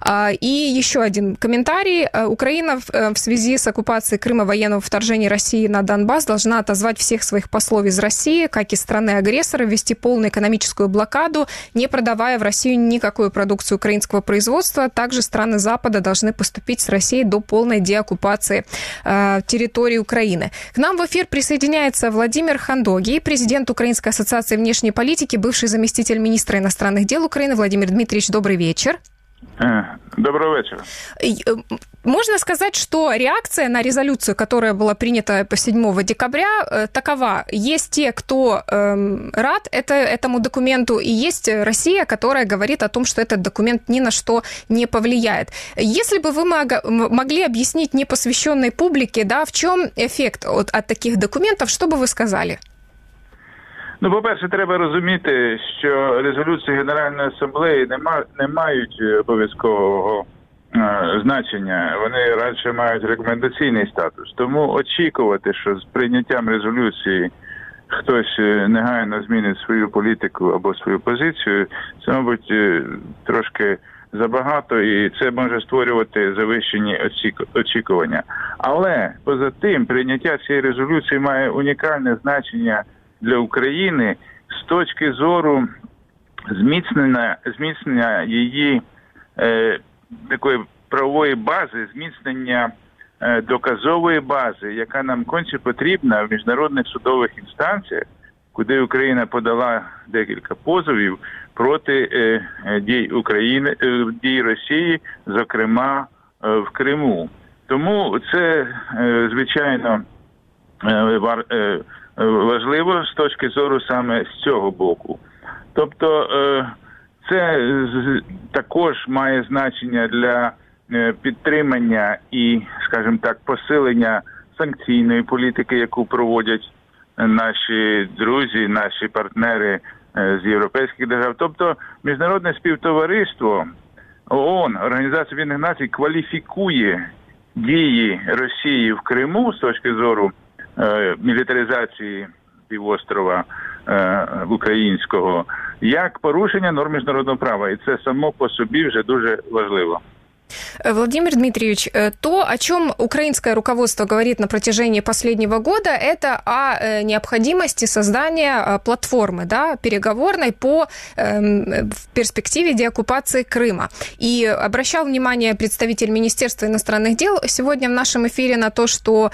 Speaker 2: И еще один комментарий. Украина в связи с оккупацией Крыма, военного вторжения России на Донбасс должна отозвать всех своих послов из России, как и страны-агрессора, ввести полную экономическую блокаду, не продавая в Россию никакую продукцию украинского производства. Также страны Запада должны поступить с Россией до полной деоккупации территории Украины. К нам в эфир присоединяется Владимир Хандогий, президент Украинской ассоциации внешней политики, бывший заместитель министра иностранных дел Украины. Владимир Дмитриевич, добрый вечер.
Speaker 8: Доброго вечера.
Speaker 2: Можно сказать, что реакция на резолюцию, которая была принята 7 декабря, такова. Есть те, кто рад этому документу, и есть Россия, которая говорит о том, что этот документ ни на что не повлияет. Если бы вы могли объяснить непосвященной публике, да, в чем эффект от таких документов, что бы вы сказали?
Speaker 8: Ну, по-перше, треба розуміти, що резолюції Генеральної асамблеї не мають обов'язкового значення. Вони радше мають рекомендаційний статус. Тому очікувати, що з прийняттям резолюції хтось негайно змінить свою політику або свою позицію, це, мабуть, трошки забагато, і це може створювати завищені очікування. Але, поза тим, прийняття цієї резолюції має унікальне значення для України з точки зору зміцнення її такої правової бази, зміцнення доказової бази, яка нам конче потрібна в міжнародних судових інстанціях, куди Україна подала декілька позовів проти дій Росії, зокрема в Криму. Тому це, звичайно, важливо з точки зору саме з цього боку. Тобто це також має значення для підтримання і, скажімо так, посилення санкційної політики, яку проводять наші друзі, наші партнери з європейських держав. Тобто міжнародне співтовариство, ООН, Організація Об'єднаних Націй, кваліфікує дії Росії в Криму з точки зору мілітаризації півострова українського як порушення норм міжнародного права. И це само по собі вже дуже важливо.
Speaker 2: Владимир Дмитриевич, то, о чем украинское руководство говорит на протяжении последнего года, это о необходимости создания платформы, да, переговорной по в перспективе деоккупации Крыма. И обращал внимание представитель Министерства иностранных дел сегодня в нашем эфире на то, что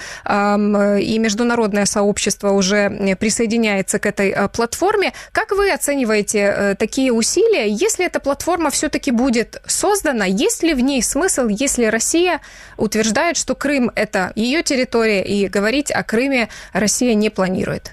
Speaker 2: и международное сообщество уже присоединяется к этой платформе. Как вы оцениваете такие усилия? Если эта платформа все-таки будет создана, есть ли в ней смысл, если Россия утверждает, что Крым – это ее территория, и говорить о Крыме Россия не планирует?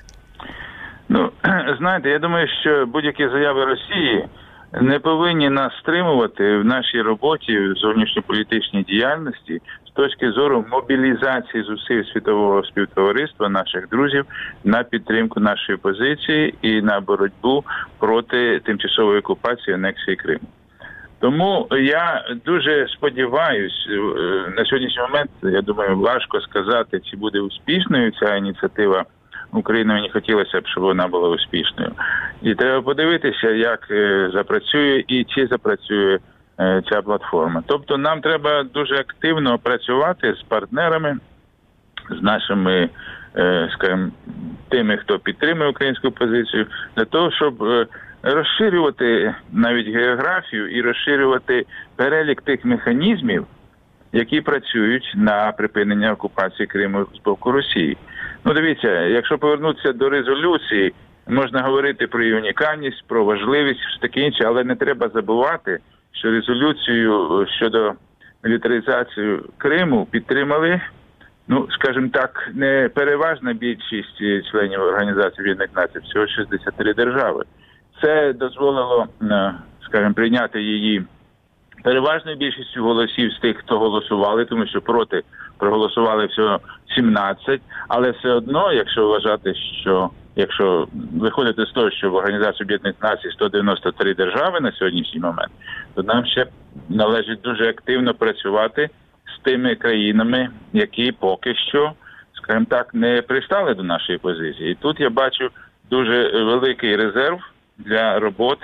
Speaker 8: Ну, знаєте, я думаю, що будь-які заяви Росії не повинні нас стримувати в нашій роботі, в зовнішньополітичній діяльності з точки зору мобілізації зусиль світового співтовариства, наших друзів, на підтримку нашої позиції і на боротьбу проти тимчасової окупації, анексії Криму. Тому я дуже сподіваюсь, на сьогоднішній момент, я думаю, важко сказати, чи буде успішною ця ініціатива України, мені хотілося б, щоб вона була успішною. І треба подивитися, як запрацює і чи запрацює ця платформа. Тобто нам треба дуже активно працювати з партнерами, з нашими, скажімо, тими, хто підтримує українську позицію, для того, щоб розширювати навіть географію і розширювати перелік тих механізмів, які працюють на припинення окупації Криму з боку Росії. Ну, дивіться, якщо повернутися до резолюції, можна говорити про її унікальність, про важливість, все таке інше, але не треба забувати, що резолюцію щодо мілітаризації Криму підтримали, ну, скажімо так, не переважна більшість членів Організації Об'єднаних Націй, всього 63 держави. Це дозволило, скажімо, прийняти її переважною більшістю голосів з тих, хто голосували, тому що проти проголосували всього 17, але все одно, якщо вважати, що якщо виходити з того, що в Організації Об'єднаних Націй 193 держави на сьогоднішній момент, то нам ще належить дуже активно працювати з тими країнами, які поки що, скажімо так, не пристали до нашої позиції. І тут я бачу дуже великий резерв для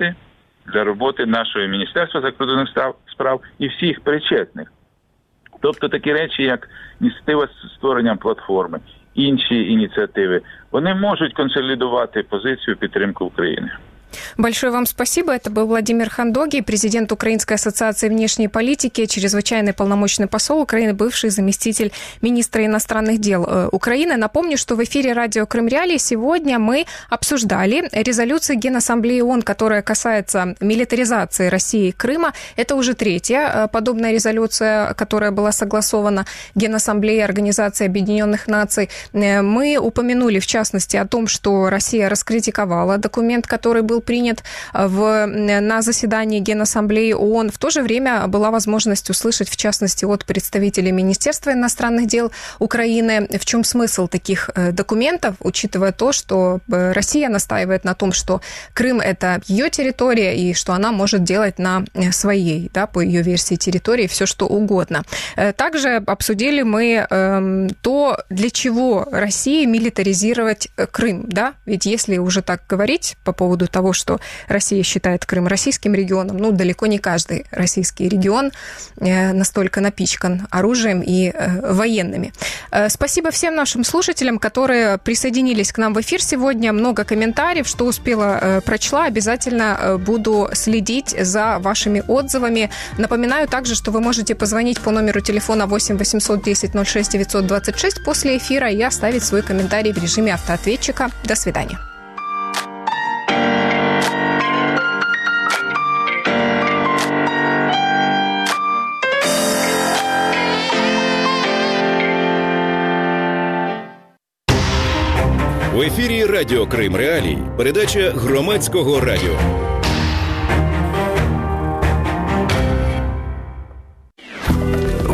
Speaker 8: роботи нашого Міністерства закордонних справ і всіх причетних. Тобто такі речі, як ініціатива з створенням платформи, інші ініціативи, вони можуть консолідувати позицію підтримки України.
Speaker 2: Большое вам спасибо. Это был Владимир Хандоги, президент Украинской ассоциации внешней политики, чрезвычайный полномочный посол Украины, бывший заместитель министра иностранных дел Украины. Напомню, что в эфире радио Крым Реалии сегодня мы обсуждали резолюцию Генассамблеи ООН, которая касается милитаризации России и Крыма. Это уже третья подобная резолюция, которая была согласована Генассамблеей Организации Объединенных Наций. Мы упомянули, в частности, о том, что Россия раскритиковала документ, который был принят на заседании Генассамблеи ООН. В то же время была возможность услышать, в частности, от представителей Министерства иностранных дел Украины, в чем смысл таких документов, учитывая то, что Россия настаивает на том, что Крым – это ее территория и что она может делать на своей, да, по ее версии территории, все что угодно. Также обсудили мы то, для чего России милитаризировать Крым, да? Ведь если уже так говорить по поводу того, что Россия считает Крым российским регионом, ну, далеко не каждый российский регион настолько напичкан оружием и военными. Спасибо всем нашим слушателям, которые присоединились к нам в эфир сегодня. Много комментариев, что успела, прочла. Обязательно буду следить за вашими отзывами. Напоминаю также, что вы можете позвонить по номеру телефона 8 810 06 926 после эфира и оставить свой комментарий в режиме автоответчика. До свидания.
Speaker 1: В ефірі Радіо Крим Реалії передача громадського радіо.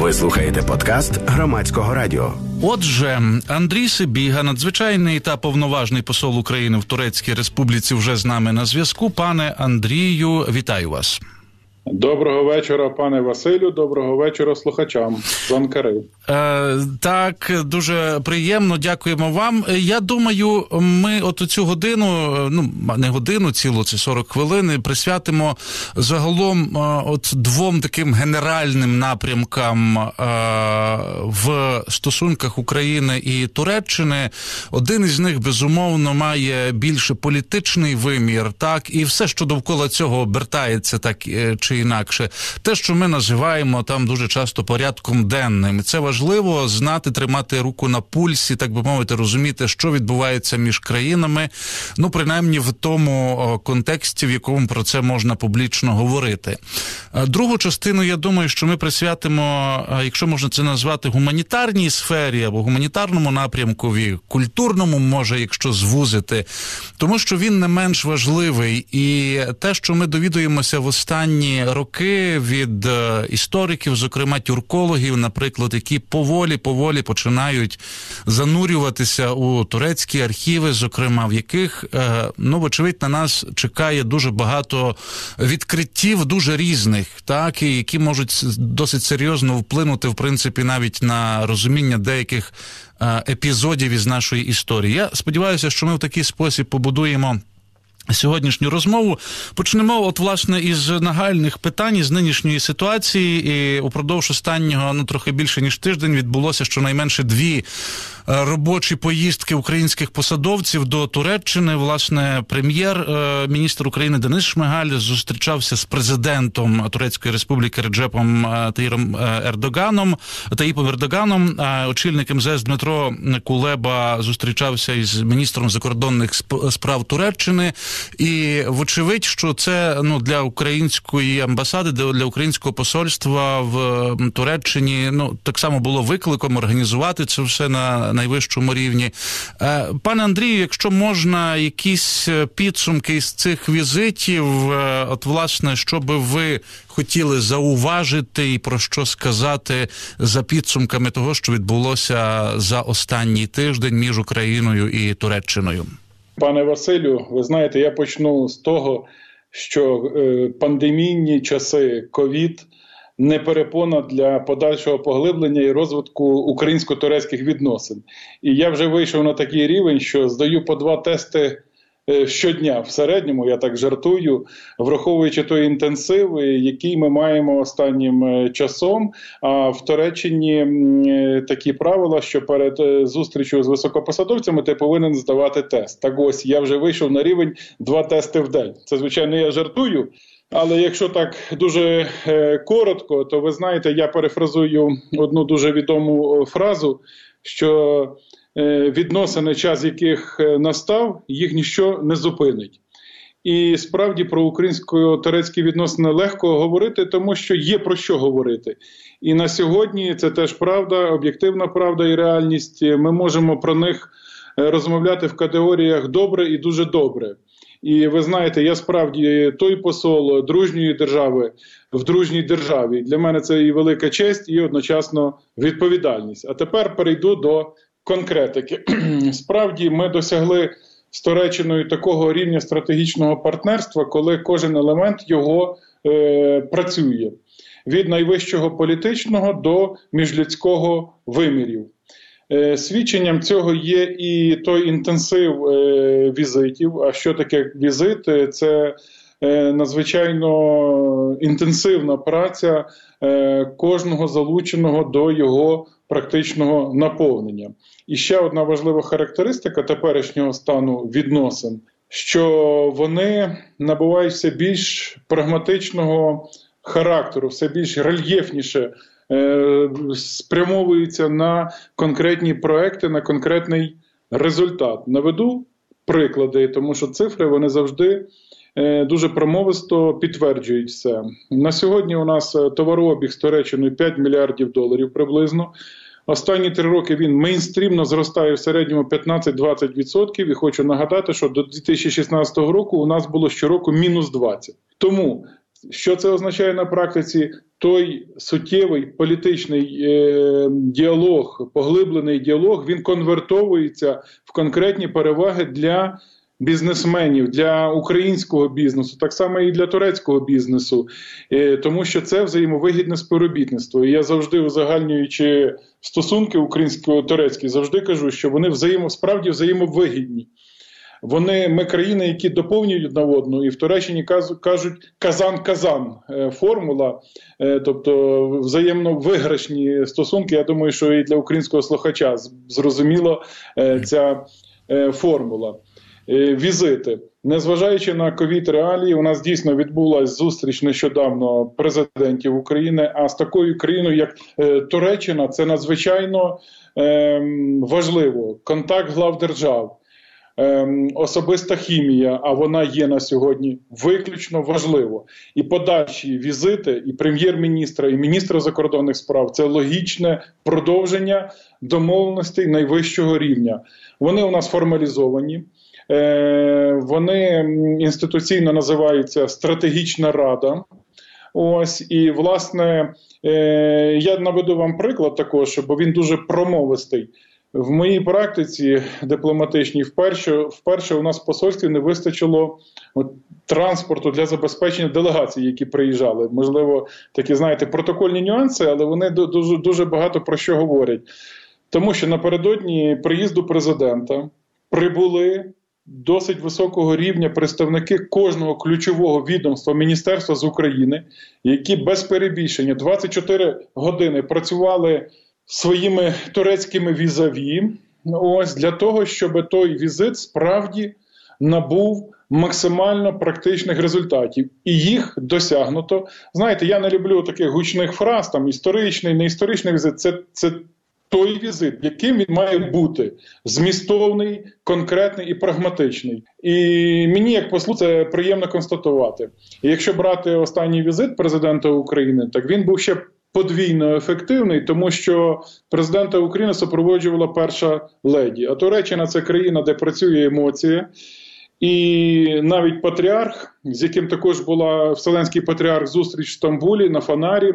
Speaker 9: Ви слухаєте подкаст Громадського радіо.
Speaker 10: Отже, Андрій Сибіга, надзвичайний та повноважний посол України в Турецькій Республіці, вже з нами на зв'язку. Пане Андрію, вітаю вас.
Speaker 11: Доброго вечора, пане Василю, доброго вечора слухачам з Анкари.
Speaker 10: Так, дуже приємно, дякуємо вам. Я думаю, ми от цю годину, не годину цілу, це 40 хвилин, присвятимо загалом от двом таким генеральним напрямкам в стосунках України і Туреччини. Один із них, безумовно, має більше політичний вимір, так, і все, що довкола цього обертається, так чи інакше. Те, що ми називаємо там дуже часто порядком денним. Це важливо знати, тримати руку на пульсі, так би мовити, розуміти, що відбувається між країнами, принаймні в тому контексті, в якому про це можна публічно говорити. Другу частину, я думаю, що ми присвятимо, якщо можна це назвати, гуманітарній сфері або гуманітарному напрямкові, культурному, може, якщо звузити, тому що він не менш важливий. І те, що ми довідуємося в останні роки від істориків, зокрема тюркологів, наприклад, які поволі починають занурюватися у турецькі архіви, зокрема, в яких, вочевидь, на нас чекає дуже багато відкриттів, дуже різних, так, і які можуть досить серйозно вплинути, в принципі, навіть на розуміння деяких епізодів із нашої історії. Я сподіваюся, що ми в такий спосіб побудуємо сьогоднішню розмову. Почнемо, власне, із нагальних питань, із нинішньої ситуації. І упродовж останнього, трохи більше ніж тиждень, відбулося щонайменше 2 робочі поїздки українських посадовців до Туреччини. Власне, прем'єр-міністр України Денис Шмигаль зустрічався з президентом Турецької Республіки Реджепом Таїпом Ердоганом. Очільник МЗС Дмитро Кулеба зустрічався із міністром закордонних справ Туреччини. І вочевидь, що це для української амбасади, для українського посольства в Туреччині так само було викликом організувати це все на найвищому рівні. Пане Андрію, якщо можна, якісь підсумки із цих візитів, власне, що би ви хотіли зауважити і про що сказати за підсумками того, що відбулося за останній тиждень між Україною і Туреччиною?
Speaker 11: Пане Василю, ви знаєте, я почну з того, що пандемійні часи, ковід, не перепона для подальшого поглиблення і розвитку українсько-турецьких відносин. І я вже вийшов на такий рівень, що здаю по 2 тести щодня в середньому, я так жартую, враховуючи той інтенсив, який ми маємо останнім часом. А в Туреччині такі правила, що перед зустрічю з високопосадовцями ти повинен здавати тест. Так ось, я вже вийшов на рівень 2 тести в день. Це, звичайно, я жартую. Але якщо так дуже коротко, то ви знаєте, я перефразую одну дуже відому фразу, що відносини, час яких настав, їх ніщо не зупинить. І справді про українсько-турецькі відносини легко говорити, тому що є про що говорити. І на сьогодні це теж правда, об'єктивна правда і реальність. Ми можемо про них розмовляти в категоріях «добре» і «дуже добре». І ви знаєте, я справді той посол дружньої держави в дружній державі. Для мене це і велика честь, і одночасно відповідальність. А тепер перейду до конкретики. Справді ми досягли з Туреччиною такого рівня стратегічного партнерства, коли кожен елемент його працює. Від найвищого політичного до міжлюдського вимірів. Свідченням цього є і той інтенсив візитів. А що таке візит? Це надзвичайно інтенсивна праця кожного залученого до його практичного наповнення. І ще одна важлива характеристика теперішнього стану відносин, що вони набувають все більш прагматичного характеру, все більш рельєфніше спрямовуються на конкретні проекти, на конкретний результат. Наведу приклади, тому що цифри, вони завжди дуже промовисто підтверджують все. На сьогодні у нас товарообіг з Туреччиною $5 мільярдів приблизно. Останні 3 роки він мейнстрімно зростає в середньому 15-20%. І хочу нагадати, що до 2016 року у нас було щороку -20%. Тому Що це означає на практиці? Той суттєвий політичний діалог, поглиблений діалог, він конвертовується в конкретні переваги для бізнесменів, для українського бізнесу, так само і для турецького бізнесу, тому що це взаємовигідне співробітництво. І я завжди, узагальнюючи стосунки українсько-турецькі, завжди кажу, що вони справді взаємовигідні. Ми країни, які доповнюють одна одну, і в Туреччині кажуть «казан-казан» формула, тобто взаємно виграшні стосунки. Я думаю, що і для українського слухача зрозуміла ця формула. Візити. Незважаючи на ковід-реалії, у нас дійсно відбулася зустріч нещодавно президентів України, а з такою країною, як Туреччина, це надзвичайно важливо. Контакт глав держав, особиста хімія, а вона є на сьогодні, виключно важливо. І подальші візити і прем'єр-міністра, і міністра закордонних справ – це логічне продовження домовленостей найвищого рівня. Вони у нас формалізовані. Вони інституційно називаються «Стратегічна рада». Ось, і, власне, я наведу вам приклад також, бо він дуже промовистий. В моїй практиці дипломатичній вперше у нас в посольстві не вистачило транспорту для забезпечення делегацій, які приїжджали. Можливо, такі, знаєте, протокольні нюанси, але вони дуже багато про що говорять. Тому що напередодні приїзду президента прибули досить високого рівня представники кожного ключового відомства міністерства з України, які без перебільшення 24 години працювали своїми турецькими візаві, ось, для того, щоб той візит справді набув максимально практичних результатів. І їх досягнуто. Знаєте, я не люблю таких гучних фраз, там історичний, неісторичний візит. Це той візит, яким він має бути. Змістовний, конкретний і прагматичний. І мені, як послу, це приємно констатувати. І якщо брати останній візит президента України, так він був ще подвійно ефективний, тому що президента України супроводжувала перша леді. А Туреччина – це країна, де працює емоція. І навіть патріарх, з яким також була Вселенський патріарх зустріч в Стамбулі на Фонарі,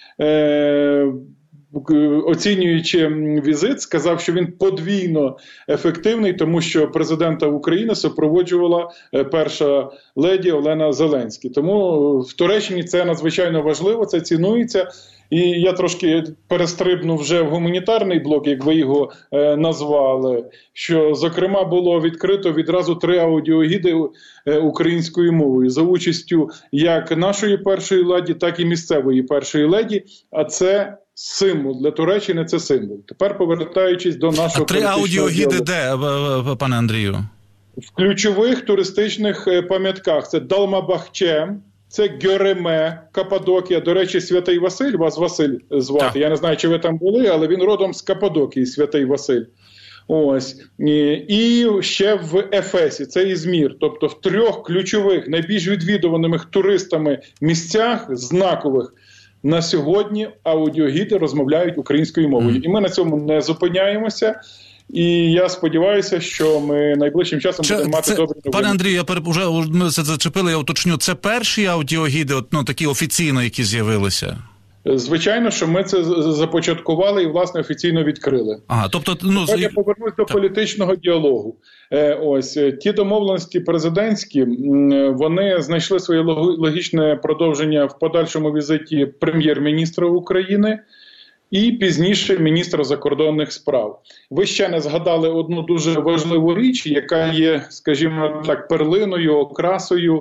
Speaker 11: оцінюючи візит, сказав, що він подвійно ефективний, тому що президента України супроводжувала перша леді Олена Зеленська. Тому в Туреччині це надзвичайно важливо, це цінується. І я трошки перестрибну вже в гуманітарний блок, як ви його назвали, що, зокрема, було відкрито відразу 3 аудіогіди українською мовою за участю як нашої першої леді, так і місцевої першої леді, а це символ. Для Туреччини це символ. Тепер повертаючись до нашого... А
Speaker 10: 3 аудіогіди де, пане Андрію?
Speaker 11: В ключових туристичних пам'ятках. Це Далмабахче, це Гьореме, Каппадокія. До речі, Святий Василь, вас Василь звати. Так. Я не знаю, чи ви там були, але він родом з Каппадокії, Святий Василь. Ось. І ще в Ефесі, це Ізмір. Тобто в 3 ключових, найбільш відвідуваних туристами місцях, знакових, на сьогодні аудіогіди розмовляють українською мовою. І ми на цьому не зупиняємося. І я сподіваюся, що ми найближчим часом будемо мати добрі новини.
Speaker 10: Пане Андрію, ми це зачепили, я уточню. Це перші аудіогіди, такі офіційно, які з'явилися?
Speaker 11: Звичайно, що ми це започаткували і, власне, офіційно відкрили.
Speaker 10: Ага, тобто,
Speaker 11: я повернусь до політичного діалогу. Ось, ті домовленості президентські, вони знайшли своє логічне продовження в подальшому візиті прем'єр-міністра України і пізніше міністра закордонних справ. Ви ще не згадали одну дуже важливу річ, яка є, скажімо так, перлиною, окрасою,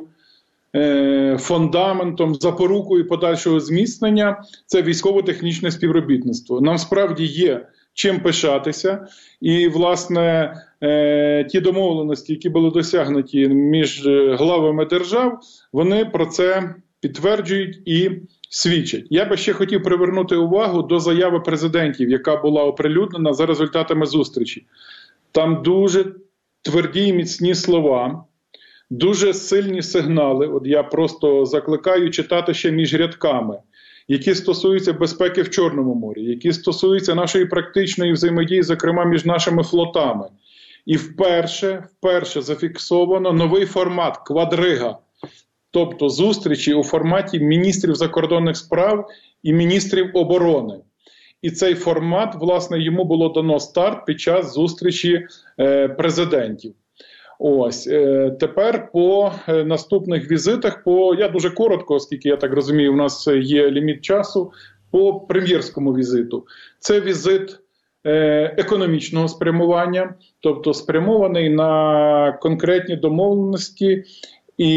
Speaker 11: фундаментом, запорукою подальшого зміцнення – це військово-технічне співробітництво. Нам справді є чим пишатися. І, власне, ті домовленості, які були досягнуті між главами держав, вони про це підтверджують і свідчать. Я би ще хотів привернути увагу до заяви президентів, яка була оприлюднена за результатами зустрічі. Там дуже тверді і міцні слова, дуже сильні сигнали, от я просто закликаю читати ще між рядками, які стосуються безпеки в Чорному морі, які стосуються нашої практичної взаємодії, зокрема між нашими флотами. І вперше зафіксовано новий формат – квадрига. тобто зустрічі у форматі міністрів закордонних справ і міністрів оборони. І цей формат, власне, йому було дано старт під час зустрічі президентів. Ось, тепер по наступних візитах, я дуже коротко, оскільки, я так розумію, у нас є ліміт часу, по прем'єрському візиту. Це візит економічного спрямування, тобто спрямований на конкретні домовленості, і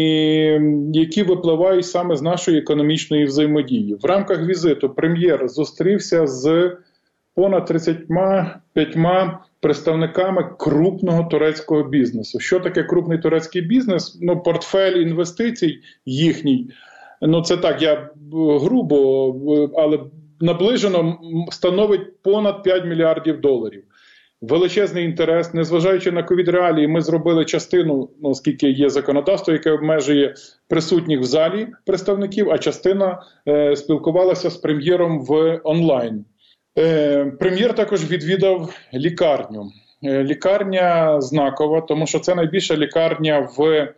Speaker 11: які випливають саме з нашої економічної взаємодії. В рамках візиту прем'єр зустрівся з понад 35 представниками крупного турецького бізнесу. Що таке крупний турецький бізнес? Портфель інвестицій їхній, це так, я грубо, але наближено становить понад 5 мільярдів доларів. Величезний інтерес, незважаючи на ковід-реалії, ми зробили частину, оскільки є законодавство, яке обмежує присутніх в залі представників, а частина спілкувалася з прем'єром в онлайн. Прем'єр також відвідав лікарню. Лікарня знакова, тому що це найбільша лікарня в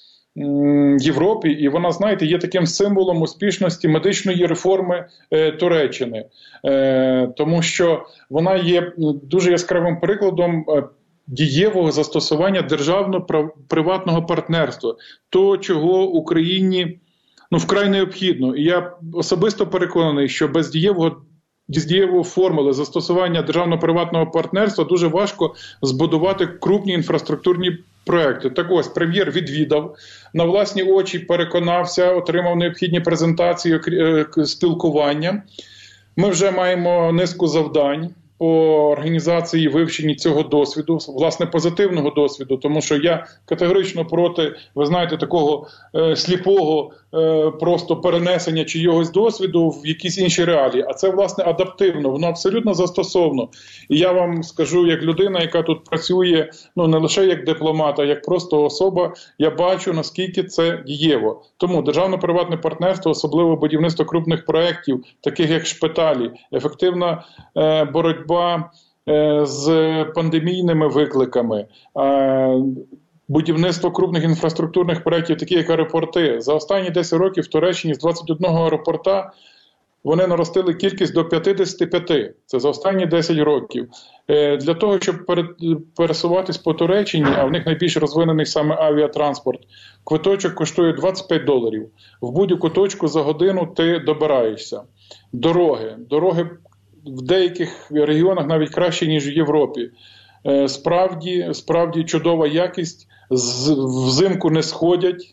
Speaker 11: Європі, і вона, знаєте, є таким символом успішності медичної реформи Туреччини, тому що вона є дуже яскравим прикладом дієвого застосування державно-приватного партнерства, того, чого Україні вкрай необхідно. І я особисто переконаний, що без дієвої формули застосування державно-приватного партнерства дуже важко збудувати крупні інфраструктурні проекти. Так ось, прем'єр відвідав, на власні очі переконався, отримав необхідні презентації, спілкування. Ми вже маємо низку завдань по організації вивчення цього досвіду, власне, позитивного досвіду, тому що я категорично проти, ви знаєте, такого сліпого просто перенесення чийогось досвіду в якісь інші реалії. А це, власне, адаптивно, воно абсолютно застосовно. І я вам скажу, як людина, яка тут працює, не лише як дипломат, а як просто особа, я бачу, наскільки це дієво. Тому державно-приватне партнерство, особливо будівництво крупних проєктів, таких як шпиталі, ефективна боротьба з пандемійними викликами, будівництво крупних інфраструктурних проєктів, такі як аеропорти. За останні 10 років в Туреччині з 21 аеропорта вони наростили кількість до 55. Це за останні 10 років. Для того, щоб пересуватись по Туреччині, а в них найбільш розвинений саме авіатранспорт, квиточок коштує $25. В будь-яку точку за годину ти добираєшся. Дороги в деяких регіонах навіть краще, ніж в Європі. Справді чудова якість, взимку не сходять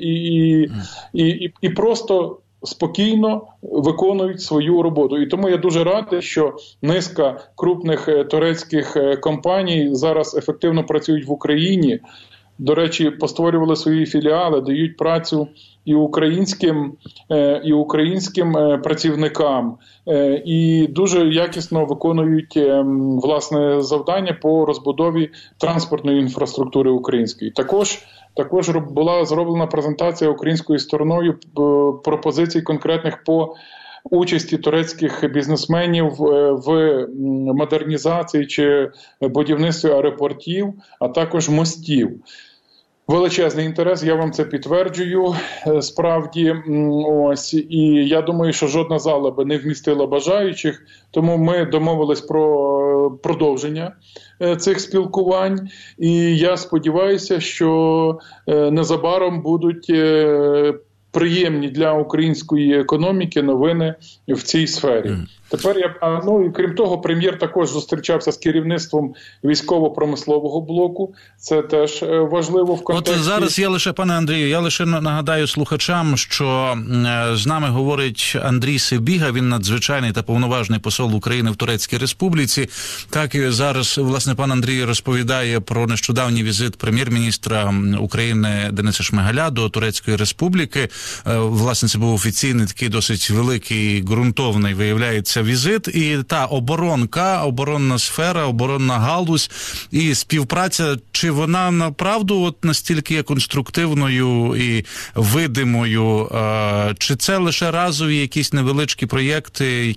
Speaker 11: і просто спокійно виконують свою роботу. І тому я дуже радий, що низка крупних турецьких компаній зараз ефективно працюють в Україні. До речі, постворювали свої філіали, дають працю і українським працівникам, і дуже якісно виконують власне завдання по розбудові транспортної інфраструктури української. Також була зроблена презентація українською стороною пропозицій конкретних по участі турецьких бізнесменів в модернізації чи будівництві аеропортів, а також мостів. Величезний інтерес, я вам це підтверджую, справді, і я думаю, що жодна зала би не вмістила бажаючих, тому ми домовились про продовження цих спілкувань, і я сподіваюся, що незабаром будуть приємні для української економіки новини в цій сфері. Тепер крім того, прем'єр також зустрічався з керівництвом військово-промислового блоку. Це теж важливо в контексті.
Speaker 10: От зараз пане Андрію, нагадаю слухачам, що з нами говорить Андрій Сибіга, він надзвичайний та повноважний посол України в Турецькій Республіці. Так і зараз, власне, пан Андрій розповідає про нещодавній візит прем'єр-міністра України Дениса Шмигаля до Турецької Республіки. Власне, це був офіційний, такий досить великий, ґрунтовний, виявляється, візит, і та оборонна сфера, оборонна галузь і співпраця, чи вона направду настільки є конструктивною і видимою, чи це лише разові якісь невеличкі проєкти,